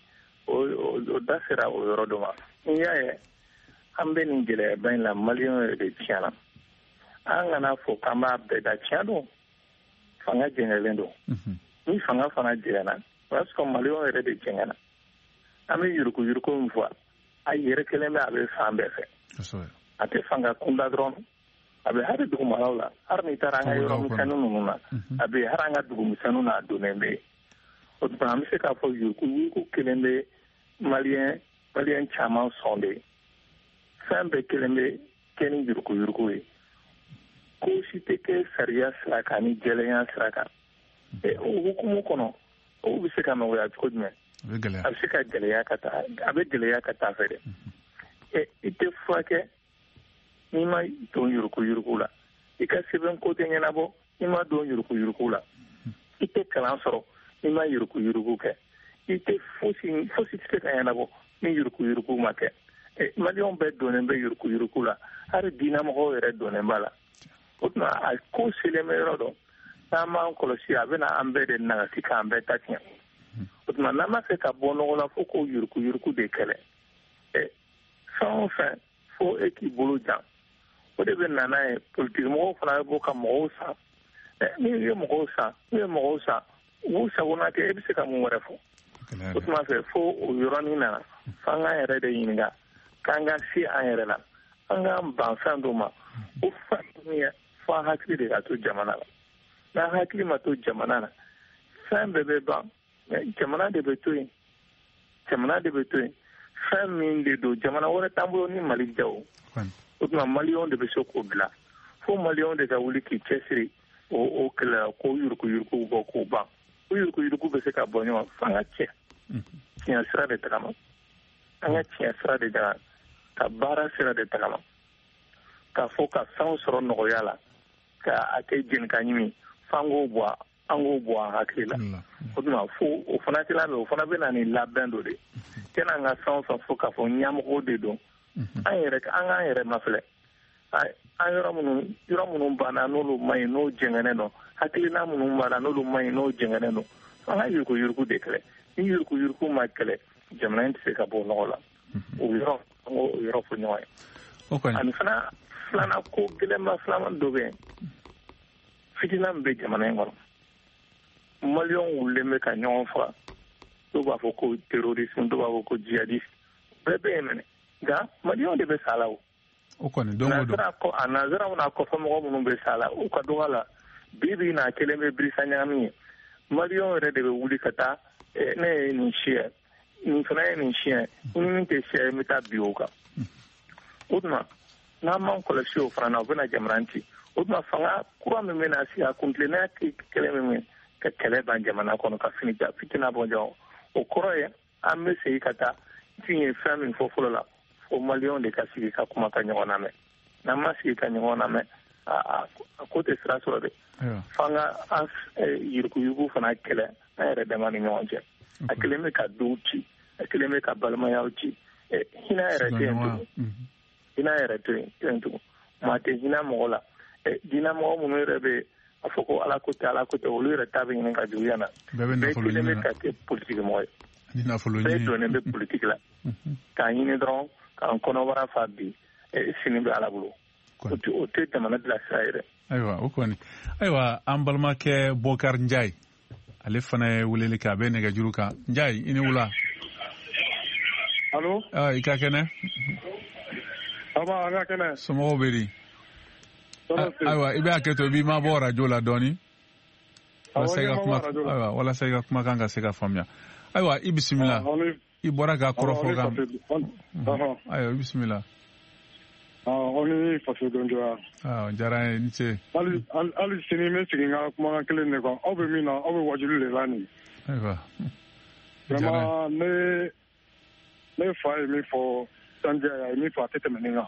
da sera o yɔrɔ dɔ ma n'i y'a ye an bɛ nin gɛlɛyaba in la maliyɛnw yɛrɛ de tiɲɛna an kana fɔ k'an b'a bɛɛ da tiɲɛ don fanga jɛngɛlen don ni fanga fana jɛngɛna o y'a sɔrɔ maliyɛnw yɛrɛ de jɛngɛna an bɛ yuruguyurugu min fɔ a yɛrɛ kelen bɛ a bɛ fan bɛɛ fɛ a tɛ fanga kunda dɔrɔn a bɛ hali dugumalaw la hali n'i taara an ka yɔrɔ misɛnnin ninnu na a bɛ hali an ka dugumisɛnninw na a donnen bɛ yen o tuma an bɛ se k'a fɔ yuruguyurugu kelen bɛ maliyɛn caman sɔn de ye fɛn bɛɛ kelen bɛ kɛ ni yuruguyurugu ye ko si tɛ kɛ sariya sira kan ni jɛlenya sira kan o hukumu kɔnɔ o bɛ se ka nɔgɔya cogo jumɛn a bɛ se ka gɛlɛya ka taa a bɛ gɛlɛya ka taa fɛ dɛ i tɛ furakɛ n'i ma don yuruguyurugu la i ka sɛbɛn ko tɛ ɲɛnabɔ n'i ma don yuruguyurugu la i tɛ kalan sɔrɔ n'i ma yuruguyurugu kɛ i tɛ fosi tɛ se ka ɲɛnabɔ ni yuruguyurugu ma kɛ maliyɛnw bɛɛ donnen bɛ yuruguyurugu la hali diinɛmɔgɔw yɛrɛ donnen b'a la o tuma a ko selen bɛ yɔrɔ dɔ n'an m'an kɔlɔsi a bɛna an bɛɛ de nagasi k'an bɛɛ ta tiɲɛ o tuma n'an ma fɛ ka bɔ nɔgɔ la fo k'o yuruguyurugu de kɛlɛ fɛn o fɛn fo e k'i bolo jan o de bɛ na n'a ye politikimɔgɔw fana bɛ bɔ ka mɔgɔw san n'i ye mɔgɔw san u b'u sagona kɛ e bɛ se ka mun wɛrɛ fɔ o tuma fɛ fo o yɔrɔnin na f'an k'an yɛrɛ de ɲininka k'an ka se an yɛrɛ la an k'an ban fɛn dɔ ma o fɛn min ye fo an hakili de ka to jamana la n'an hakili ma to jamana na fɛn bɛɛ bɛ ban jamana de bɛ to yen fɛn min de don jamana wɛrɛ t'an bolo ni Mali tɛ o tuma maliyɛnw de bɛ se k'o dilan fo maliyɛnw de ka wuli k'i cɛsiri o kɛlɛ ko yuruguyurugu bɔ k'o ban o yuruguyurugu bɛ se ka bɔ ɲɔgɔn f'an ka tiɲɛ sira de tagama an ka tiɲɛ sira de tagama ka baara sira de tagama k'a fɔ ka fɛnw sɔrɔ nɔgɔya la ka a kɛ jenika ɲimi f'an k'o bɔ an hakili la o tuma fo o fana tɛ labɛn o fana bɛ na ni labɛn dɔ de tɛna an ka fɛn o fɛn fɔ k'a fɔ ɲɛmɔgɔw de don an k'an yɛrɛ mafilɛ an yɔrɔ minnu banna n'olu man ɲi n'o jɛngɛnen don hakilina minnu banna n'olu man ɲi n'o jɛngɛnen don an ka yuruku de kɛlɛ ni yuruku ma kɛlɛ jamana in tɛ se ka bɔ nɔgɔ la o yɔrɔ fɔ ɲɔgɔn ye ani fana filanan ko gɛlɛnba filanan dɔ bɛ yen fitina min bɛ jamana in kɔnɔ maliyɛnw wulilen bɛ ka ɲɔgɔn faga dɔw b'a fɔ ko terrorisme dɔw b'a fɔ ko djihadisme bɛɛ bɛ yen minɛ nka maliyɛnw de bɛ sa la a nanzaraw n'a kɔfɛmɔgɔ minnu bɛ sa la u ka dɔgɔ la bi n'a kelen bɛ birisa ɲagami ye maliyɛnw yɛrɛ de bɛ wuli ka taa ne ye nin siyɛ nin fana ye nin siyɛ ni min tɛ siyɛ n bɛ taa bi o kan o tuma n'an m'an kɔlɔsi o fana na o bɛna jamana ci o tuma fanga kura min bɛna sigi a kuntilenna kɛlɛ min ka kɛlɛ ban jamana kɔnɔ ka fitina bɔ ɲɔgɔn o kɔrɔ ye an bɛ segin ka taa tin ye fɛn min fɔ fɔlɔ la o maliyɛnw de ka sigi ka kuma ka ɲɔgɔn lamɛn n'an ma sigi ka ɲɔgɔn lamɛn a ko tɛ sira sɔrɔ dɛ f'an ka an yuruguyurugu fana kɛlɛ an yɛrɛ dama ni ɲɔgɔn cɛ a kelen bɛ ka dow ci a kelen bɛ ka balimayaw ci hinɛ yɛrɛ tɛ yen tugun hinɛ yɛrɛ tɛ yen tugun maa tɛ hinɛ mɔgɔ la diinɛmɔgɔ minnu yɛrɛ bɛ a fɔ ko ala ko tɛ olu yɛrɛ ta bɛ ɲini ka juguya na bɛɛ kelen bɛ ka kɛ politiki mɔgɔ ye bɛɛ donnen bɛ politiki la k'a ɲini dɔrɔn k'an kɔnɔbara fa bi sini bɛ ala bolo o tɛ jamana bilasira yɛrɛ. Ayiwa o kɔni ayiwa an balimakɛ Bokar Njayi ale fana ye weleli kɛ a bɛ nɛgɛjuru kan Njayi i ni wula. Alo. I ka kɛnɛ. Aba an ka kɛnɛ. Somɔgɔw bɛ di. Ayiwa i bɛ hakɛ to i b'i mabɔ radio la dɔɔni. Walasa i ka kumakan ka se ka faamuya. Ayiwa i bisimila. I bɔra ka kɔrɔfɔ kan. Ayiwa i bisimila. O ni faso dɔnjɔya. Diyara n ye, ni ce. Hali sini n bɛ segin n ka kumakan kelen de kan. Aw bɛ min na, aw bɛ wajulu de la nin. Ayiwa. Vraiment ne fa ye min fɔ Sanjaya ye min fɔ a tɛ tɛmɛ nin kan.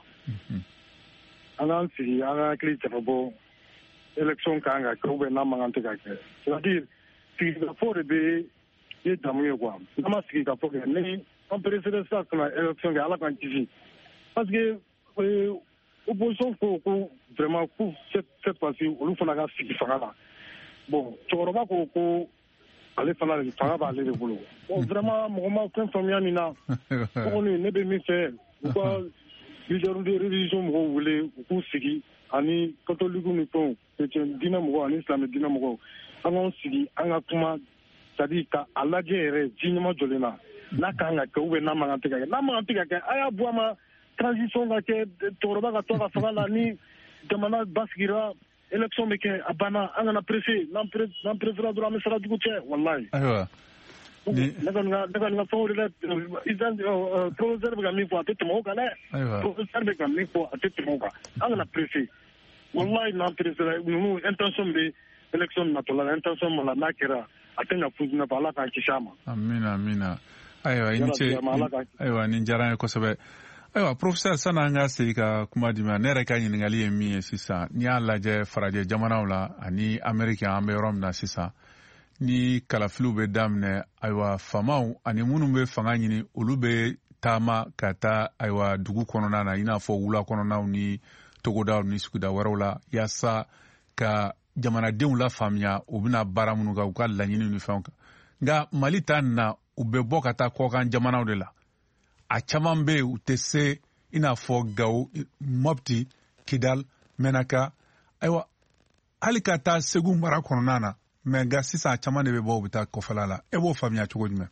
An k'an sigi, an ka hakili jabɔ élection kan ka kɛ ou bien n'a man kan tɛ ka kɛ. C'est-à-dire sigikafɔ de bɛ ye damu ye quoi. N'a ma sigikafɔ kɛ ni an président sisan kana élection kɛ Ala k'an kisi. Parce que opposition ko vraiment ko cette fois-ci olu fana ka sigi fanga la. Bon cɛkɔrɔba ko ale fana de fanga b'ale de bolo. Bon vraiment mɔgɔ ma fɛn faamuya nin na. Kɔni ne bɛ min fɛ u ka leader de religion mɔgɔw wele u k'u sigi ani catholique ni fɛnw chrétien diinɛ mɔgɔw ani silamɛ diinɛ mɔgɔw an k'an sigi an ka kuma c'est-à-dire ka a lajɛ yɛrɛ ji ɲɛma jɔlen na n'a kan ka kɛ ou bien n'a man kan tɛ ka kɛ n'a man kan tɛ ka kɛ a y'a bɔ a ma transition ka kɛ cɛkɔrɔba ka to ka fanga la ni jamana basigira élection bɛ kɛ a banna an kana pressé n'an pressera dɔrɔn an bɛ sara jugu cɛ walayi. Ayiwa. Ne kɔni ka fɛnw de la professeur bɛ ka min fɔ a tɛ tɛmɛ o kan dɛ. Professeur bɛ ka min fɔ a tɛ tɛmɛ o kan an kana pressé walayi n'an pressera ninnu intention bɛ élection natɔla la intention min na n'a kɛra a tɛ ɲɛ foyi fa Ala k'an kisi a ma. Amina. Ayiwa i ni ce ayiwa nin diyara n ye kosɛbɛ. Ayiwa professeur sani an ka segin ka kuma di ma ne yɛrɛ ka ɲininkali ye min ye sisan n'i y'a lajɛ farajɛ jamanaw la ani Amérique an bɛ yɔrɔ min na sisan ni kalafiliw bɛ daminɛ ayiwa faamaw ani minnu bɛ fanga ɲini olu bɛ taama ka taa ayiwa dugu kɔnɔna na i n'a fɔ wula kɔnɔnaw ni togodaw ni sigida wɛrɛw la yaasa ka jamanadenw la faamuya u bɛna baara minnu kan u ka laɲini ni fɛnw kan nka Mali ta nin na u bɛ bɔ ka taa kɔkan jamanaw de la a caman bɛ yen u tɛ se i n'a fɔ Gawo Mopti Kidal Menaka ayiwa hali ka taa Segu mara kɔnɔna na mɛ nka sisan a caman de bɛ bɔ u bɛ taa kɔfɛla la e b'o faamuya cogo jumɛn?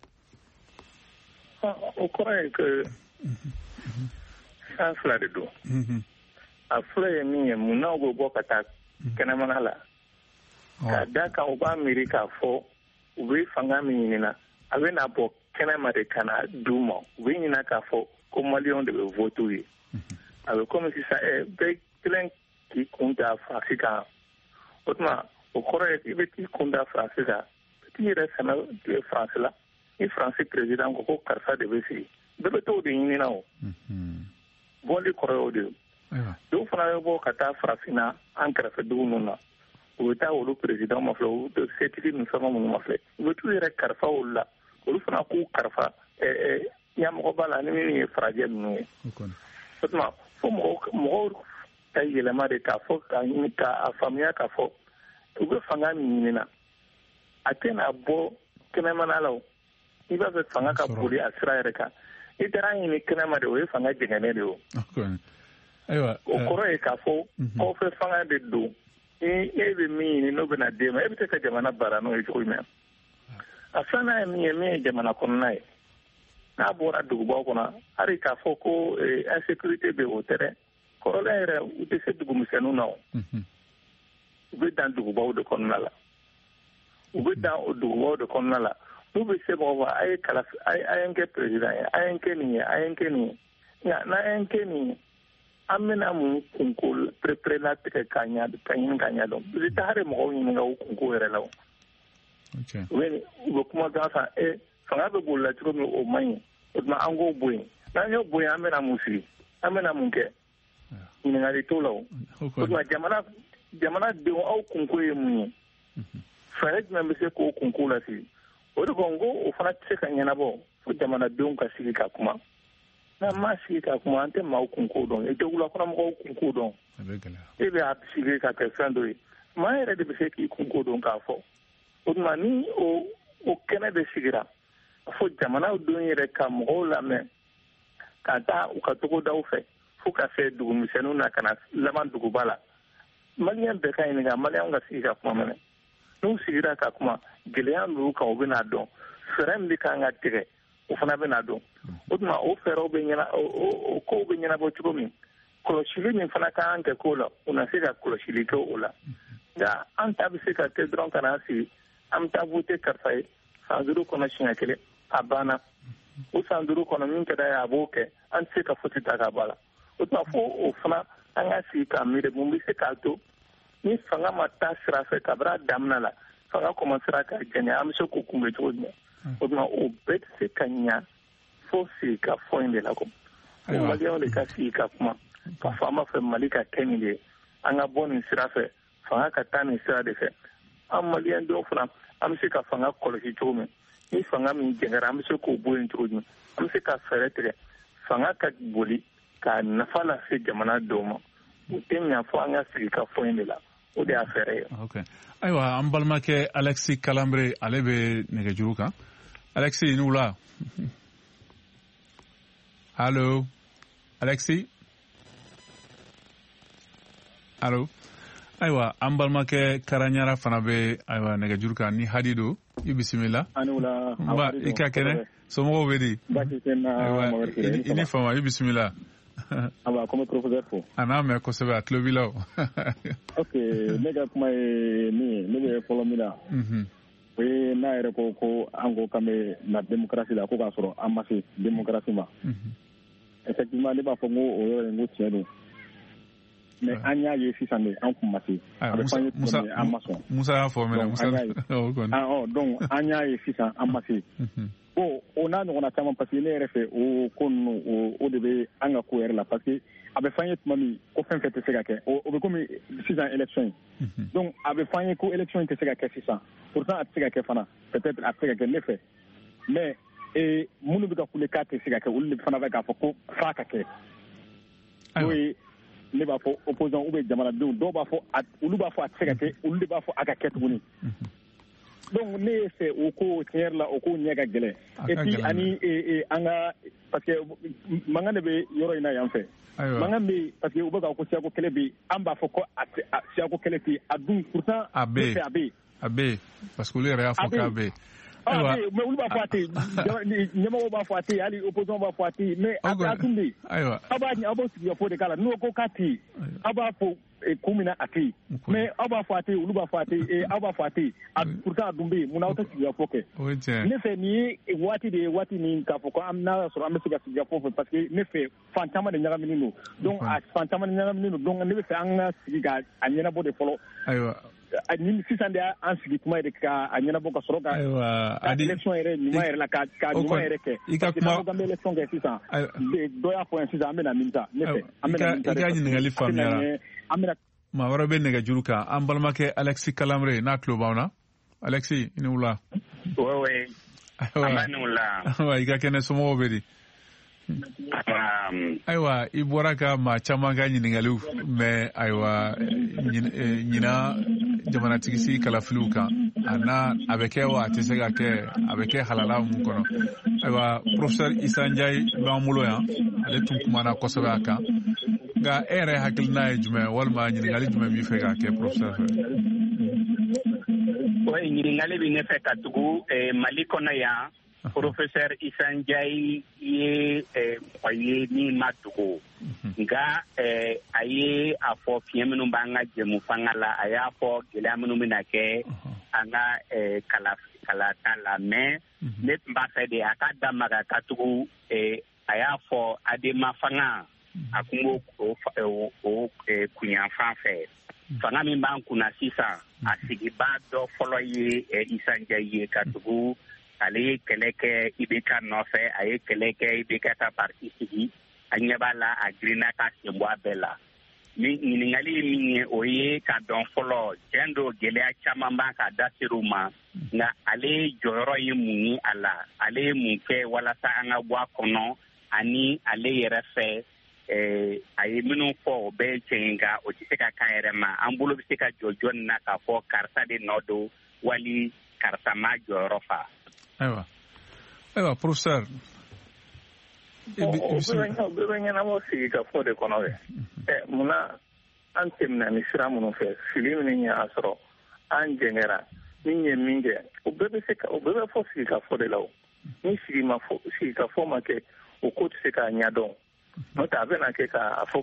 O kɔrɔ ye que fɛn fila de don a fɔlɔ ye min ye mun n'aw bɛ bɔ ka taa kɛnɛmana la ka da kan u b'a miiri k'a fɔ u bɛ fanga min ɲinina a bɛ na bɔ kɛnɛma de ka na d'u ma u bɛ ɲina k'a fɔ ko maliyɛnw de bɛ vote ye a bɛ komi sisan bɛɛ kelen k'i kun da Faransi kan o tuma o kɔrɔ ye i bɛ t'i kun da Faransi kan i t'i yɛrɛ sɛnɛ Faransi la ni Faransi président ko karisa de bɛ sigi bɛɛ bɛ t'o de ɲinina o bɔli kɔrɔ ye o de ye dɔw fana bɛ bɔ ka taa farafinna an kɛrɛfɛ dugu ninnu na u bɛ taa olu président ma filɛ u bɛ setigi ni fɛn minnu ma filɛ u bɛ t'u yɛrɛ karifa olu la olu fana k'u karifa ɲɛmɔgɔba la ni min ye farajɛ ninnu ye o tuma fo mɔgɔw ka yɛlɛma de k'a fɔ k'a faamuya k'a fɔ u bɛ fanga min ɲinina a tɛna bɔ kɛnɛmana la o i b'a fɛ fanga ka boli a sira yɛrɛ kan i taara ɲini kɛnɛma de o ye fanga jɛngɛnen de o o kɔrɔ ye k'a fɔ aw fɛ fanga de don e bɛ min ɲini n'o bɛna d'e ma e bɛ se ka jamana baara n'o ye cogo jumɛn a filanan ye min ye jamana kɔnɔna ye n'a bɔra dugubaw kɔnɔ hali k'a fɔ ko insécurité bɛ o tɛ dɛ kɔrɔlen yɛrɛ u tɛ se dugumisɛnninw na o u bɛ dan dugubaw de kɔnɔna la u bɛ dan o dugubaw de kɔnɔna la n'u bɛ se mɔgɔ ma a ye n kɛ président ye a ye n kɛ nin ye a ye n kɛ nin ye nka n'a ye n kɛ nin ye an bɛna mun kunko perepere latigɛ ka ɲini ka ɲɛ dɔn u bɛ taa hali mɔgɔw ɲininka o kunko yɛrɛ la o u bɛ kuma gansan fanga bɛ boli la cogo min o man ɲi o tuma an k'o bɔ yen n'an y'o bɔ yen an bɛna mun sigi an bɛna mun kɛ ɲininkali t'o la o tuma jamanadenw aw kunko ye mun ye fɛɛrɛ jumɛn bɛ se k'o kunko lasigi o de ko n ko o fana tɛ se ka ɲɛnabɔ fo jamanadenw ka sigi ka kuma n'an ma sigi ka kuma an tɛ maaw kunko dɔn e tɛ wulakɔnɔmɔgɔw kunko dɔn e bɛ a sigi ka kɛ fɛn dɔ ye maa yɛrɛ de bɛ se k'i kunko dɔn k'a fɔ o tuma ni o kɛnɛ de sigira fo jamanadenw yɛrɛ ka mɔgɔw lamɛn ka taa u ka togodaw fɛ fo ka se dugumisɛnninw na ka na laban duguba la maliyɛn bɛɛ ka ɲininka maliyɛnw ka sigi ka kuma mɛnɛ n'u sigira ka kuma gɛlɛya ninnu kan u bɛna dɔn fɛɛrɛ min bɛ kan ka tigɛ o fana bɛna dɔn o tuma o fɛɛrɛw bɛ o kow bɛ ɲɛnabɔ cogo min kɔlɔsili min fana kan kɛ ko la u na se ka kɔlɔsili kɛ o la nka an ta bɛ se ka kɛ dɔrɔn ka n'an sigi an bɛ taa vote karisa ye san 5 kɔnɔ siɲɛ 1 a banna o san 5 kɔnɔ min ka d'a ye a b'o kɛ an tɛ se ka vote ta ka bɔ a la o tuma fo o fana an ka sigi k'a miiri mun bɛ se k'a to ni fanga ma taa sira fɛ kabini a daminɛ la fanga commencera ka jɛɲɛ an bɛ se k'o kunbɛn cogo jumɛn o tuma o bɛɛ tɛ se ka ɲa fo sigi ka fɔ in de la ko maliyɛnw de ka sigi ka kuma ka fɔ an b'a fɛ mali ka kɛ nin de ye an ka bɔ nin sira fɛ fanga ka taa nin sira de fɛ an maliyɛn dɔw fana an bɛ se ka fanga kɔlɔsi cogo min ni fanga min jɛngɛra an bɛ se k'o bɔ yen cogo jumɛn an bɛ se ka fɛɛrɛ tigɛ fanga ka boli ka nafa lase jamana dɔw ma o tɛ ɲa fɔ an ka sigi ka fɔ in de la o de y'a fɛɛrɛ ye. ayiwa an balimakɛ Alexis Kalambre ale bɛ nɛgɛjuru kan Alexis ni wula allo Alexis allo ayiwa an balimakɛ Karaɲara fana bɛ ayiwa nɛgɛjuru kan ni hadi don i bisimila i ka kɛnɛ somɔgɔw bɛ di i ni fama i bisimila aba comme professeur fo ana mɛ kosɛbɛ a tulo b'i la o ok ne ka kuma ye min ye ne bɛ fɔlɔ min na o ye n'a yɛrɛ ko an ko k'an bɛ na démocratie la ko k'a sɔrɔ an ma se démocratie ma effectivement ne b'a fɔ n ko o yɔrɔ in ko tiɲɛ don mais an y'a ye sisan de an kun ma se a bɛ fɔ an ye tuguni an ma sɔn Musa y'a fɔ mɛ Musa donc an y'a ye sisan an ma se bon o n'a ɲɔgɔnna caman parce que ne yɛrɛ fɛ o ko ninnu o de bɛ an ka ko yɛrɛ la parce que a bɛ fɔ an ye tuma min ko fɛn fɛn tɛ se ka kɛ o bɛ komi sisan élection ye donc a bɛ fɔ an ye ko élection tɛ se ka kɛ sisan pourtant a tɛ se ka kɛ fana peut-être a tɛ se ka kɛ ne fɛ mais minnu bɛ ka kule k'a tɛ se ka kɛ olu de fana bɛ k'a fɔ ko f'a ka kɛ n'o ye ne b'a fɔ opposant ou bien jamanadenw dɔw b'a fɔ olu b'a fɔ a tɛ se ka kɛ olu de b'a fɔ a ka kɛ tuguni donc ne ye fɛ o ko tiɲɛ yɛrɛ la o ko ɲɛ ka gɛlɛn et puis ani an ka parce que mankan de bɛ yɔrɔ in na yan fɛ mankan bɛ yen parce que u bɛ k'a ko siyako kɛlɛ bɛ yen an b'a fɔ ko siyako kɛlɛ tɛ yen a dun pourtant a bɛ yen a bɛ yen parce que olu yɛrɛ y'a fɔ k'a bɛ yen mais olu b'a fɔ a tɛ yen ɲɛmɔgɔw b'a fɔ a tɛ yen hali opposition b'a fɔ a tɛ yen mais a dun bɛ yen aw b'o sigi ka fɔ de k'a la n'o ko k'a tɛ yen aw b'a fɔ kun min na a tɛ yen mais aw b'a fɔ a tɛ yen olu b'a fɔ a tɛ yen aw b'a fɔ a tɛ yen pourtant a dun bɛ yen mun na aw tɛ sigi ka fɔ kɛ ne fɛ nin ye waati de ye waati min k'a fɔ ko n'a y'a sɔrɔ an bɛ se ka sigi ka fɔ fɛ parce que ne fɛ fan caman de ɲagaminen don donc a fan caman de ɲagaminen don donc ne bɛ fɛ an ka sigi ka a ɲɛnabɔ de fɔlɔ sisan de y'an sigi kuma yɛrɛ ka a ɲɛnabɔ ka sɔrɔ ka élection yɛrɛ ɲuman yɛrɛ la ka ɲuman yɛrɛ kɛ parce que n'aw ka bɛ élection kɛ sisan dɔ y'a fɔ yan sisan an bɛna min ta ne fɛ an bɛna min ta i ka ɲininkali faamuyara maa wɛrɛ bɛ nɛgɛjuru kan an balimakɛ Alexis Kalambre n'a tulo b'aw na Alexis i ni wula oui an b'a ni wula i ka kɛnɛ somɔgɔw bɛ di Aiwa i bɔra ka maa caman ka ɲininkaliw mɛ aiwa ɲina jamanatigi sigi kalafiliw kan a bɛ kɛ wa a tɛ se ka kɛ a bɛ kɛ halala mun kɔnɔ aiwa professeur Issa Ndiaye b'an bolo yan ale tun kumana kosɛbɛ a kan nka e yɛrɛ hakilina ye jumɛn walima ɲininkali jumɛn b'i fɛ ka kɛ professeur fɛ? Ɲininkali bɛ ne fɛ ka tugu Mali kɔnɔ yan professeur Issa Ndiaye ye min ma tugu nka a ye a fɔ fiɲɛ minnu b'an ka jɛmu fanga la a y'a fɔ gɛlɛya minnu bɛna kɛ an ka kalata la mais ne tun b'a fɛ de a ka damaga ka tugu a y'a fɔ adema fanga a kun b'o kunyanfan fɛ fanga min b'an kunna sisan a sigibaa dɔ fɔlɔ ye Issa Ndiaye ye ka tugu ale ye kɛlɛ kɛ IBK nɔfɛ a ye kɛlɛ kɛ IBK ka parti sigi a ɲɛ b'a la a girinna ka sen bɔ a bɛɛ la ɲininkali ye min ye o ye ka dɔn fɔlɔ tiɲɛ don gɛlɛya caman b'a ka da ser'u ma nka ale jɔyɔrɔ ye mun ye a la ale ye mun kɛ walasa an ka bɔ a kɔnɔ ani ale yɛrɛ fɛ a ye minnu fɔ o bɛɛ cɛ nka o tɛ se ka k'a yɛrɛ ma an bolo bɛ se ka jɔ jɔnni na k'a fɔ karisa de nɔ don wali karisa ma jɔyɔrɔ fa. Aiwa professeur bɛɛ bɛ ɲɛnabɔ sigi ka fɔ de kɔnɔ dɛ munna an tɛmɛna ni sira minnu fɛ fili min y'a sɔrɔ an jɛngɛra min ye min kɛ o bɛɛ bɛ fɔ sigi ka fɔ de la o ni sigi ka fɔ ma kɛ o ko tɛ se k'a ɲɛdɔn n'o tɛ a bɛna kɛ k'a fɔ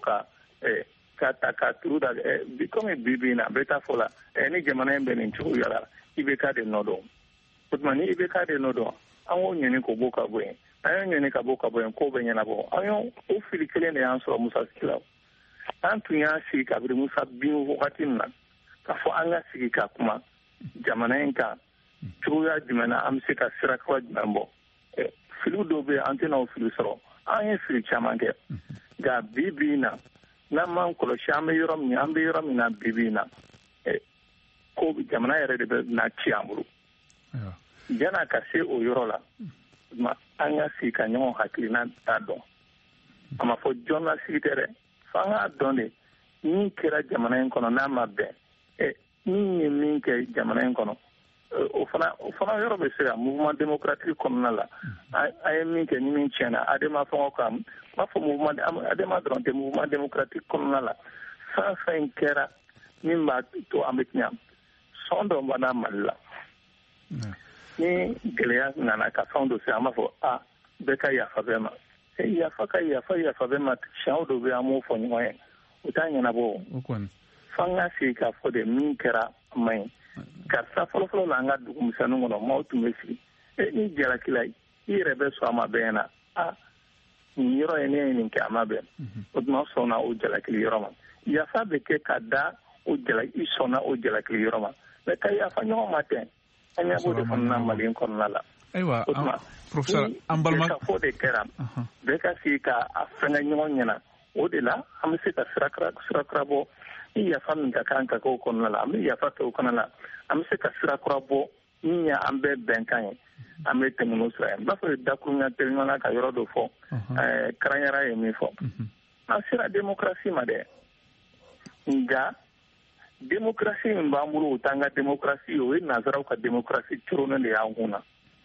ka turu da komi bi in na a bɛ taa fɔ la ni jamana in bɛ nin cogoya la i bɛ k'a de nɔ dɔn o tuma ni i bɛ k'a de nɔ dɔn an k'o ɲini k'o bɔ ka bɔ yen an y'o ɲini ka bɔ ka bɔ yen k'o bɛ ɲɛnabɔ an y'o fili kelen de y'an sɔrɔ Musa sigi la an tun y'a sigi kabiri Musa bin wagati min na k'a fɔ an ka sigi ka kuma jamana in kan cogoya jumɛn na an bɛ se ka sira kura jumɛn bɔ filiw dɔw bɛ yen an tɛna o fili sɔrɔ an ye fili caman kɛ nka bi in na n'an m'an kɔlɔsi an bɛ yɔrɔ min na bi in na ko jamana yɛrɛ de bɛ na ci an bolo yan'a ka se o yɔrɔ la an ka sigi ka ɲɔgɔn hakilina ta dɔn a ma fɔ jɔn na sigi tɛ dɛ f'an k'a dɔn de min kɛra jamana in kɔnɔ n'a ma bɛn min ye min kɛ jamana in kɔnɔ o fana yɔrɔ bɛ se ka mouvement démocratique kɔnɔna la a ye min kɛ ni min tiɲɛna adema fɛngɛw kan n b'a fɔ adema dɔrɔn tɛ mouvement démocratique kɔnɔna la fɛn fɛn kɛra min b'a to an bɛ tiɲɛ sɔn dɔ banna Mali la ni gɛlɛya nana ka fɛn dɔ se an b'a fɔ bɛɛ ka yafa bɛɛ ma yafa bɛɛ ma siɲɛw dɔ bɛ an m'o fɔ ɲɔgɔn ye o t'a ɲɛnabɔ f'an ka sigi k'a fɔ de min kɛra ma ɲi karisa fɔlɔfɔlɔ la an ka dugu misɛnninw kɔnɔ maaw tun bɛ sigi ni jalakila i yɛrɛ bɛ sɔn a ma bɛn na nin yɔrɔ ye ne ye nin kɛ a ma bɛn o tuma sɔnna o jalakili yɔrɔ ma yafa bɛ kɛ ka da i sɔnna o jalakili yɔrɔ ma mɛ ka yafa ɲɔgɔn ma tɛ an ɲɛ b'o de fana na Mali kɔnɔna la o tuma professeur an balima ka fɔ de kɛra bɛɛ ka sigi ka a fɛngɛ ɲɔgɔn ɲɛna o de la an bɛ se ka sira kura bɔ ni yafa min ka kan ka kɛ o kɔnɔna la an bɛ yafa kɛ o kɔnɔna la an bɛ se ka sira kura bɔ min ye an bɛɛ bɛnkan ye an bɛ tɛmɛ n'o sira ye n b'a fɔ dakuruɲa tɛ ɲɔgɔn na ka yɔrɔ dɔ fɔ Karanyara ye min fɔ an sera démocratie ma dɛ nka démocratie min b'an bolo o t'an ka démocratie o ye nanzaraw ka démocratie coronen de y'an kun na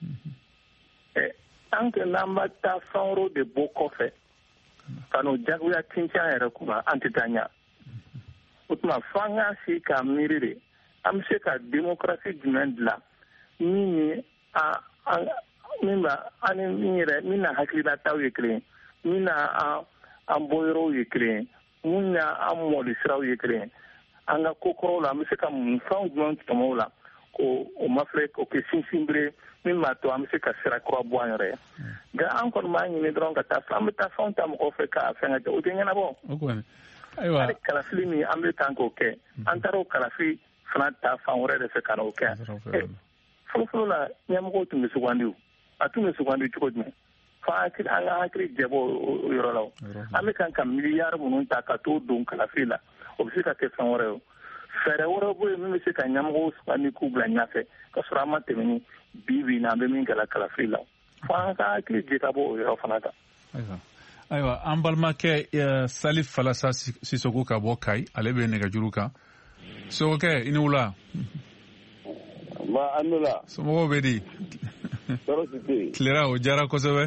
an kɛ n'an b'a taa fɛn wɛrɛw de bɔ kɔfɛ ka n'o jagoya tiɲɛ yɛrɛ kunna an tɛ taa ɲɛ o tuma f'an ka sigi k'a miiri de an bɛ se ka démocratie jumɛn dilan min na hakilinataw ye kelen min na an bɔyɔrɔw ye kelen min na an mɔli siraw ye kelen an ka ko kɔrɔw la an bɛ se ka mun fɛnw jumɛn tɔmɔ o la k'o mafilɛ k'o kɛ sinsinbere min b'a to an bɛ se ka sira kura bɔ an yɛrɛ ye nka an kɔni b'a ɲini dɔrɔn ka taa an bɛ taa fɛnw ta mɔgɔw fɛ k'a fɛn ka kɛ o tɛ ɲɛnabɔ hali kalafili min an bɛ kan k'o kɛ an taara o kalafili fana ta fan wɛrɛ de fɛ ka n'o kɛ fɔlɔfɔlɔ la ɲɛmɔgɔw tun bɛ sugandi a tun bɛ sugandi cogo jumɛn f'an ka hakili jɛbɔ o yɔrɔ la an bɛ kan ka miliyari minnu ta ka t'o don kalafili la o bɛ se ka kɛ fɛn wɛrɛ ye fɛɛrɛ wɛrɛ bɔ yen min bɛ se ka ɲɛmɔgɔw sugandi k'u bila ɲɛfɛ ka sɔrɔ an ma tɛmɛ ni bi na an bɛ min kɛla kalafili la f'an ka hakili jɛ ka bɔ o yɔrɔ fana kan ayiwa an balimakɛ Salif Falasa Sisoko ka bɔ Kayi ale bɛ nɛgɛjuru kan Sogokɛ i ni wula somɔgɔw bɛ di tilera o diyara kosɛbɛ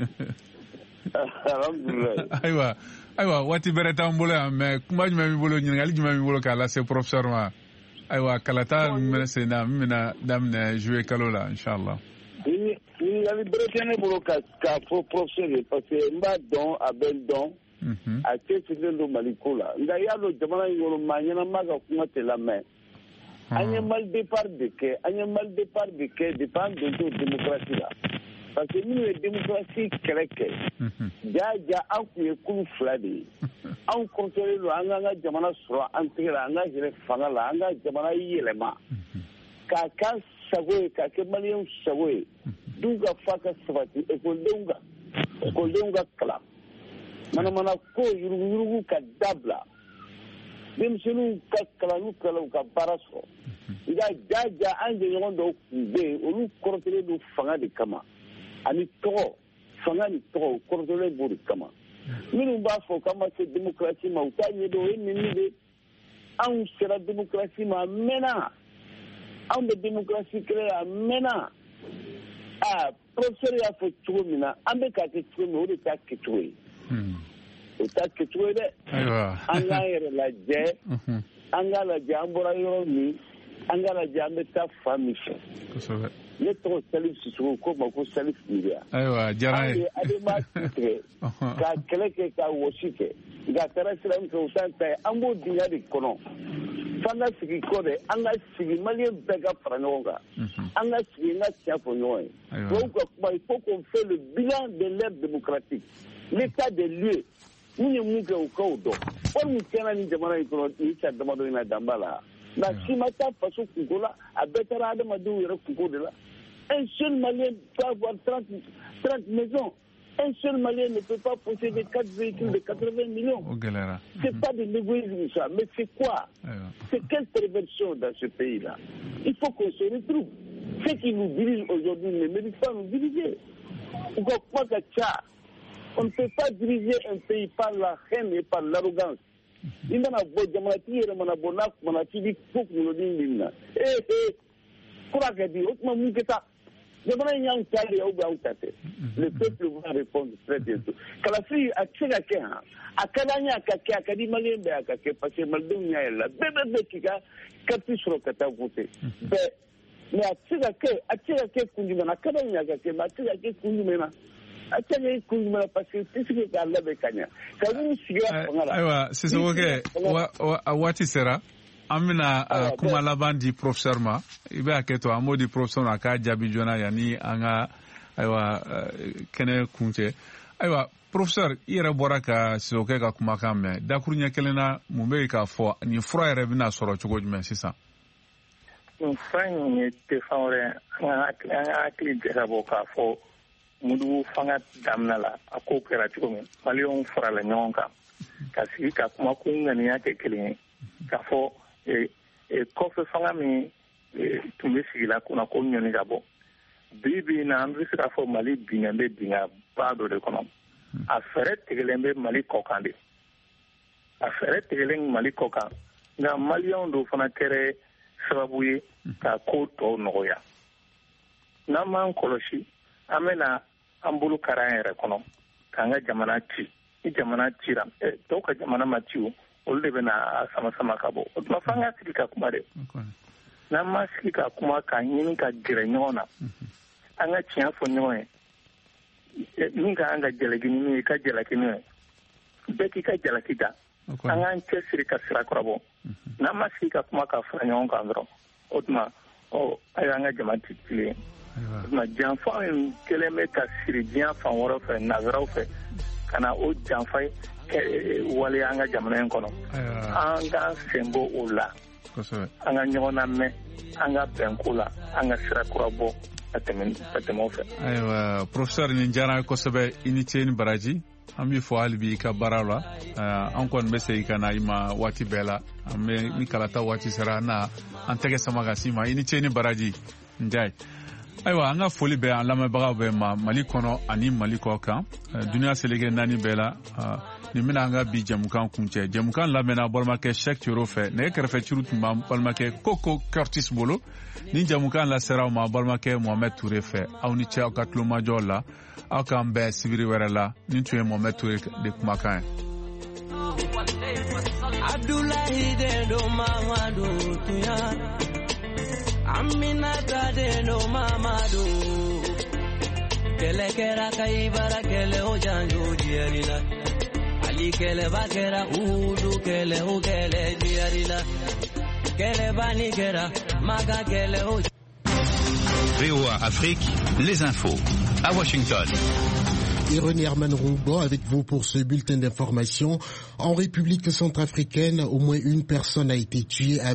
ayiwa waati bɛrɛ t'an bolo yan mais kuma jumɛn b'i bolo ɲininkali jumɛn b'i bolo k'a lase professeur ma ayiwa kalata min bɛ sen na min bɛna daminɛ juillet kalo la inchallah ɲininkali bɛrɛ tɛ ne bolo k'a fɔ professeur ye parce que n b'a dɔn a bɛ n dɔn a cɛsirilen don Mali ko la nka i y'a dɔn jamana in kɔnɔ maa ɲɛnama ka kuma tɛ lamɛn an ye mal départ de kɛ depuis an dontɔ démocratie la parce que minnu ye démocratie kɛlɛ kɛ jaa an tun ye kulu fila de ye anw kɔrɔtɔlen don an k'an ka jamana sɔrɔ an tɛgɛ la an ka yɛrɛ fanga la an ka jamana yɛlɛma k'a k'an sago ye k'a kɛ maliyɛnw sago ye du ka fa ka sabati ekɔlidenw ka kalan manamana ko yuruguyurugu ka dabila denmisɛnninw ka kalan n'u kalan u ka baara sɔrɔ nka jaa an jɛɲɔgɔn dɔw tun bɛ yen olu kɔrɔtɔlen don fanga de kama ani tɔgɔ fanga ni tɔgɔ kɔrɔtɔlen b'o de kama minnu b'a fɔ k'an ma se démocratie ma u t'a ɲɛdɔn o ye ninnu de anw sera démocratie ma a mɛnna anw bɛ démocratie kɛlɛ a mɛnna professeur y'a fɔ cogo min na an bɛ k'a kɛ cogo min o de t'a kɛcogo ye o t'a kɛcogo ye dɛ an k'an yɛrɛ lajɛ an k'a lajɛ an bɔra yɔrɔ min an k'a lajɛ an bɛ taa fa min fɛ ne tɔgɔ Salif Sisoko ko ma ko Salif Miria diyara ye adama tigɛ k'a kɛlɛ kɛ k'a wɔsi kɛ nka a taara sira min fɛ o t'an ta ye an b'o dingɛ de kɔnɔ f'an ka sigi kɔ dɛ an ka sigi maliyɛn bɛɛ ka fara ɲɔgɔn kan an ka sigi an ka tiɲɛ fɔ ɲɔgɔn ye tubabu ka kuma il faut qu'on fait le bilan de l'ère démocratique l'état des lieux n'u ye mun kɛ u k'o dɔn wari min tiɲɛna ni jamana in kɔnɔ ni cɛ damadɔ in na danba la nka si ma taa faso kunko la a bɛɛ taara adamadenw yɛrɛ kunko de la un seul Malien peut avoir 30 maisons. Un seul Malien ne peut pas posséder 4 véhicules de 80 millions. C'est pas de l'égoïsme ça, mais c'est quoi? C'est quelle perversion dans ce pays-là? Il faut qu'on se retrouve. Ceux qui nous dirigent aujourd'hui ne méritent pas nous diriger. On ne peut pas diriger un pays par la haine et par l'arrogance. Il y a un bon diamati et un bon acte, on a dit pour que nous le disions. Quoi que dire? Autrement, nous que ça. Le peuple va répondre très bientôt. Kalafi a tchèque a Kadania Kaka Kadimali Beaka parce que Maldonia est là. Bébé Kika, Kapi sur le Kata voté. Mais a tchèque Kundimana, Kadania Kaka, a tchèque Kundimana. A tchèque Kundimana parce que c'est ce que a l'abbé Kanya. Aywa, c'est ce que Wati sera. An bɛna kuma laban di professeur ma i bɛ hakɛ to an b'o di professeur ma a k'a jaabi joona yanni an ka ayiwa kɛnɛ kuncɛ ayiwa professeur i yɛrɛ bɔra ka Sisokɛ ka kumakan mɛn dakuru ɲɛ kelen na mun bɛ yen k'a fɔ nin fura yɛrɛ bɛna sɔrɔ cogo jumɛn sisan. nin fura in ye tɛ fɛn wɛrɛ an ka hakili jɛra bɔ k'a fɔ Mudugu fanga daminɛ la a ko kɛra cogo min maliyɛnw farala ɲɔgɔn kan ka sigi ka kuma ko ŋaniya kɛ kelen ye k'a fɔ kɔfɛ fanga min tun bɛ sigi la kunna ko ɲɔni ka bɔ bi na an bɛ se k'a fɔ Mali binnen bɛ dingɛ ba dɔ de kɔnɔ a fɛɛrɛ tigɛlen bɛ Mali kɔkan de a fɛɛrɛ tigɛlen Mali kɔkan nka maliyɛnw dɔw fana kɛra sababu ye ka ko tɔw nɔgɔya n'an m'an kɔlɔsi an bɛna an bolo kari an yɛrɛ kɔnɔ k'an ka jamana ci ni jamana cira tɔw ka jamana ma ci o olu de bɛ na sama ka bɔ o tuma f'an ka sigi ka kuma dɛ n'an ma sigi ka kuma ka ɲini ka gɛrɛ ɲɔgɔn na an ka tiɲɛ fɔ ɲɔgɔn ye min ka an ka jalaki ni min ye ka jalaki n'o ye bɛɛ k'i ka jalaki da an k'an cɛsiri ka sira kɔrɔbɔ n'an ma sigi ka kuma ka fara ɲɔgɔn kan dɔrɔn o tuma ayiwa an ka jama ti tilen o tuma janfa in kɛlen bɛ ka siri diɲɛ fan wɛrɛ fɛ nazaraw fɛ ka na o janfa wale an ka jamana in kɔnɔ an ka sen bɔ o la an ka ɲɔgɔn lamɛn an ka bɛnko la an ka sira kura bɔ ka tɛmɛ o fɛ. ayiwa professeur nin diyara n ye kosɛbɛ i ni ce ni baraji an b'i fɔ hali bi i ka baara la an kɔni bɛ segin ka na i ma waati bɛɛ la an bɛ ni kalata waati sera an na an tɛgɛ sama ka s'i ma i ni ce ni baraji Ndiaye Ayiwa an ka foli bɛ an lamɛnbagaw bɛɛ ma Mali kɔnɔ ani Mali kɔ kan dunuya seleke 4 bɛɛ la nin bɛna an ka bi jɛmukan kuncɛ jɛmukan lamɛnna balimakɛ Cheikh Thioro fɛ nɛgɛ kɛrɛfɛ ciru tun b'an balimakɛ Koko Curtis bolo ni jɛmukan lasera aw ma balimakɛ Mohamed Touré fɛ aw ni cɛ aw ka tulomajɔ la aw k'an bɛɛ sibiri wɛrɛ la nin tun ye Mohamed Touré de kumakan ye. Abdullahi de do Mamadu tuya Aminata de do Mamadu Kele kera kaibara kele o janjo diarila Ali kele bakera udu kele o kele diarila Kele bani kera maga kele o VOA Afrique, les infos à Washington. René Herman Rouban avec vous pour ce bulletin d'information. En République centrafricaine, au moins une personne a été tuée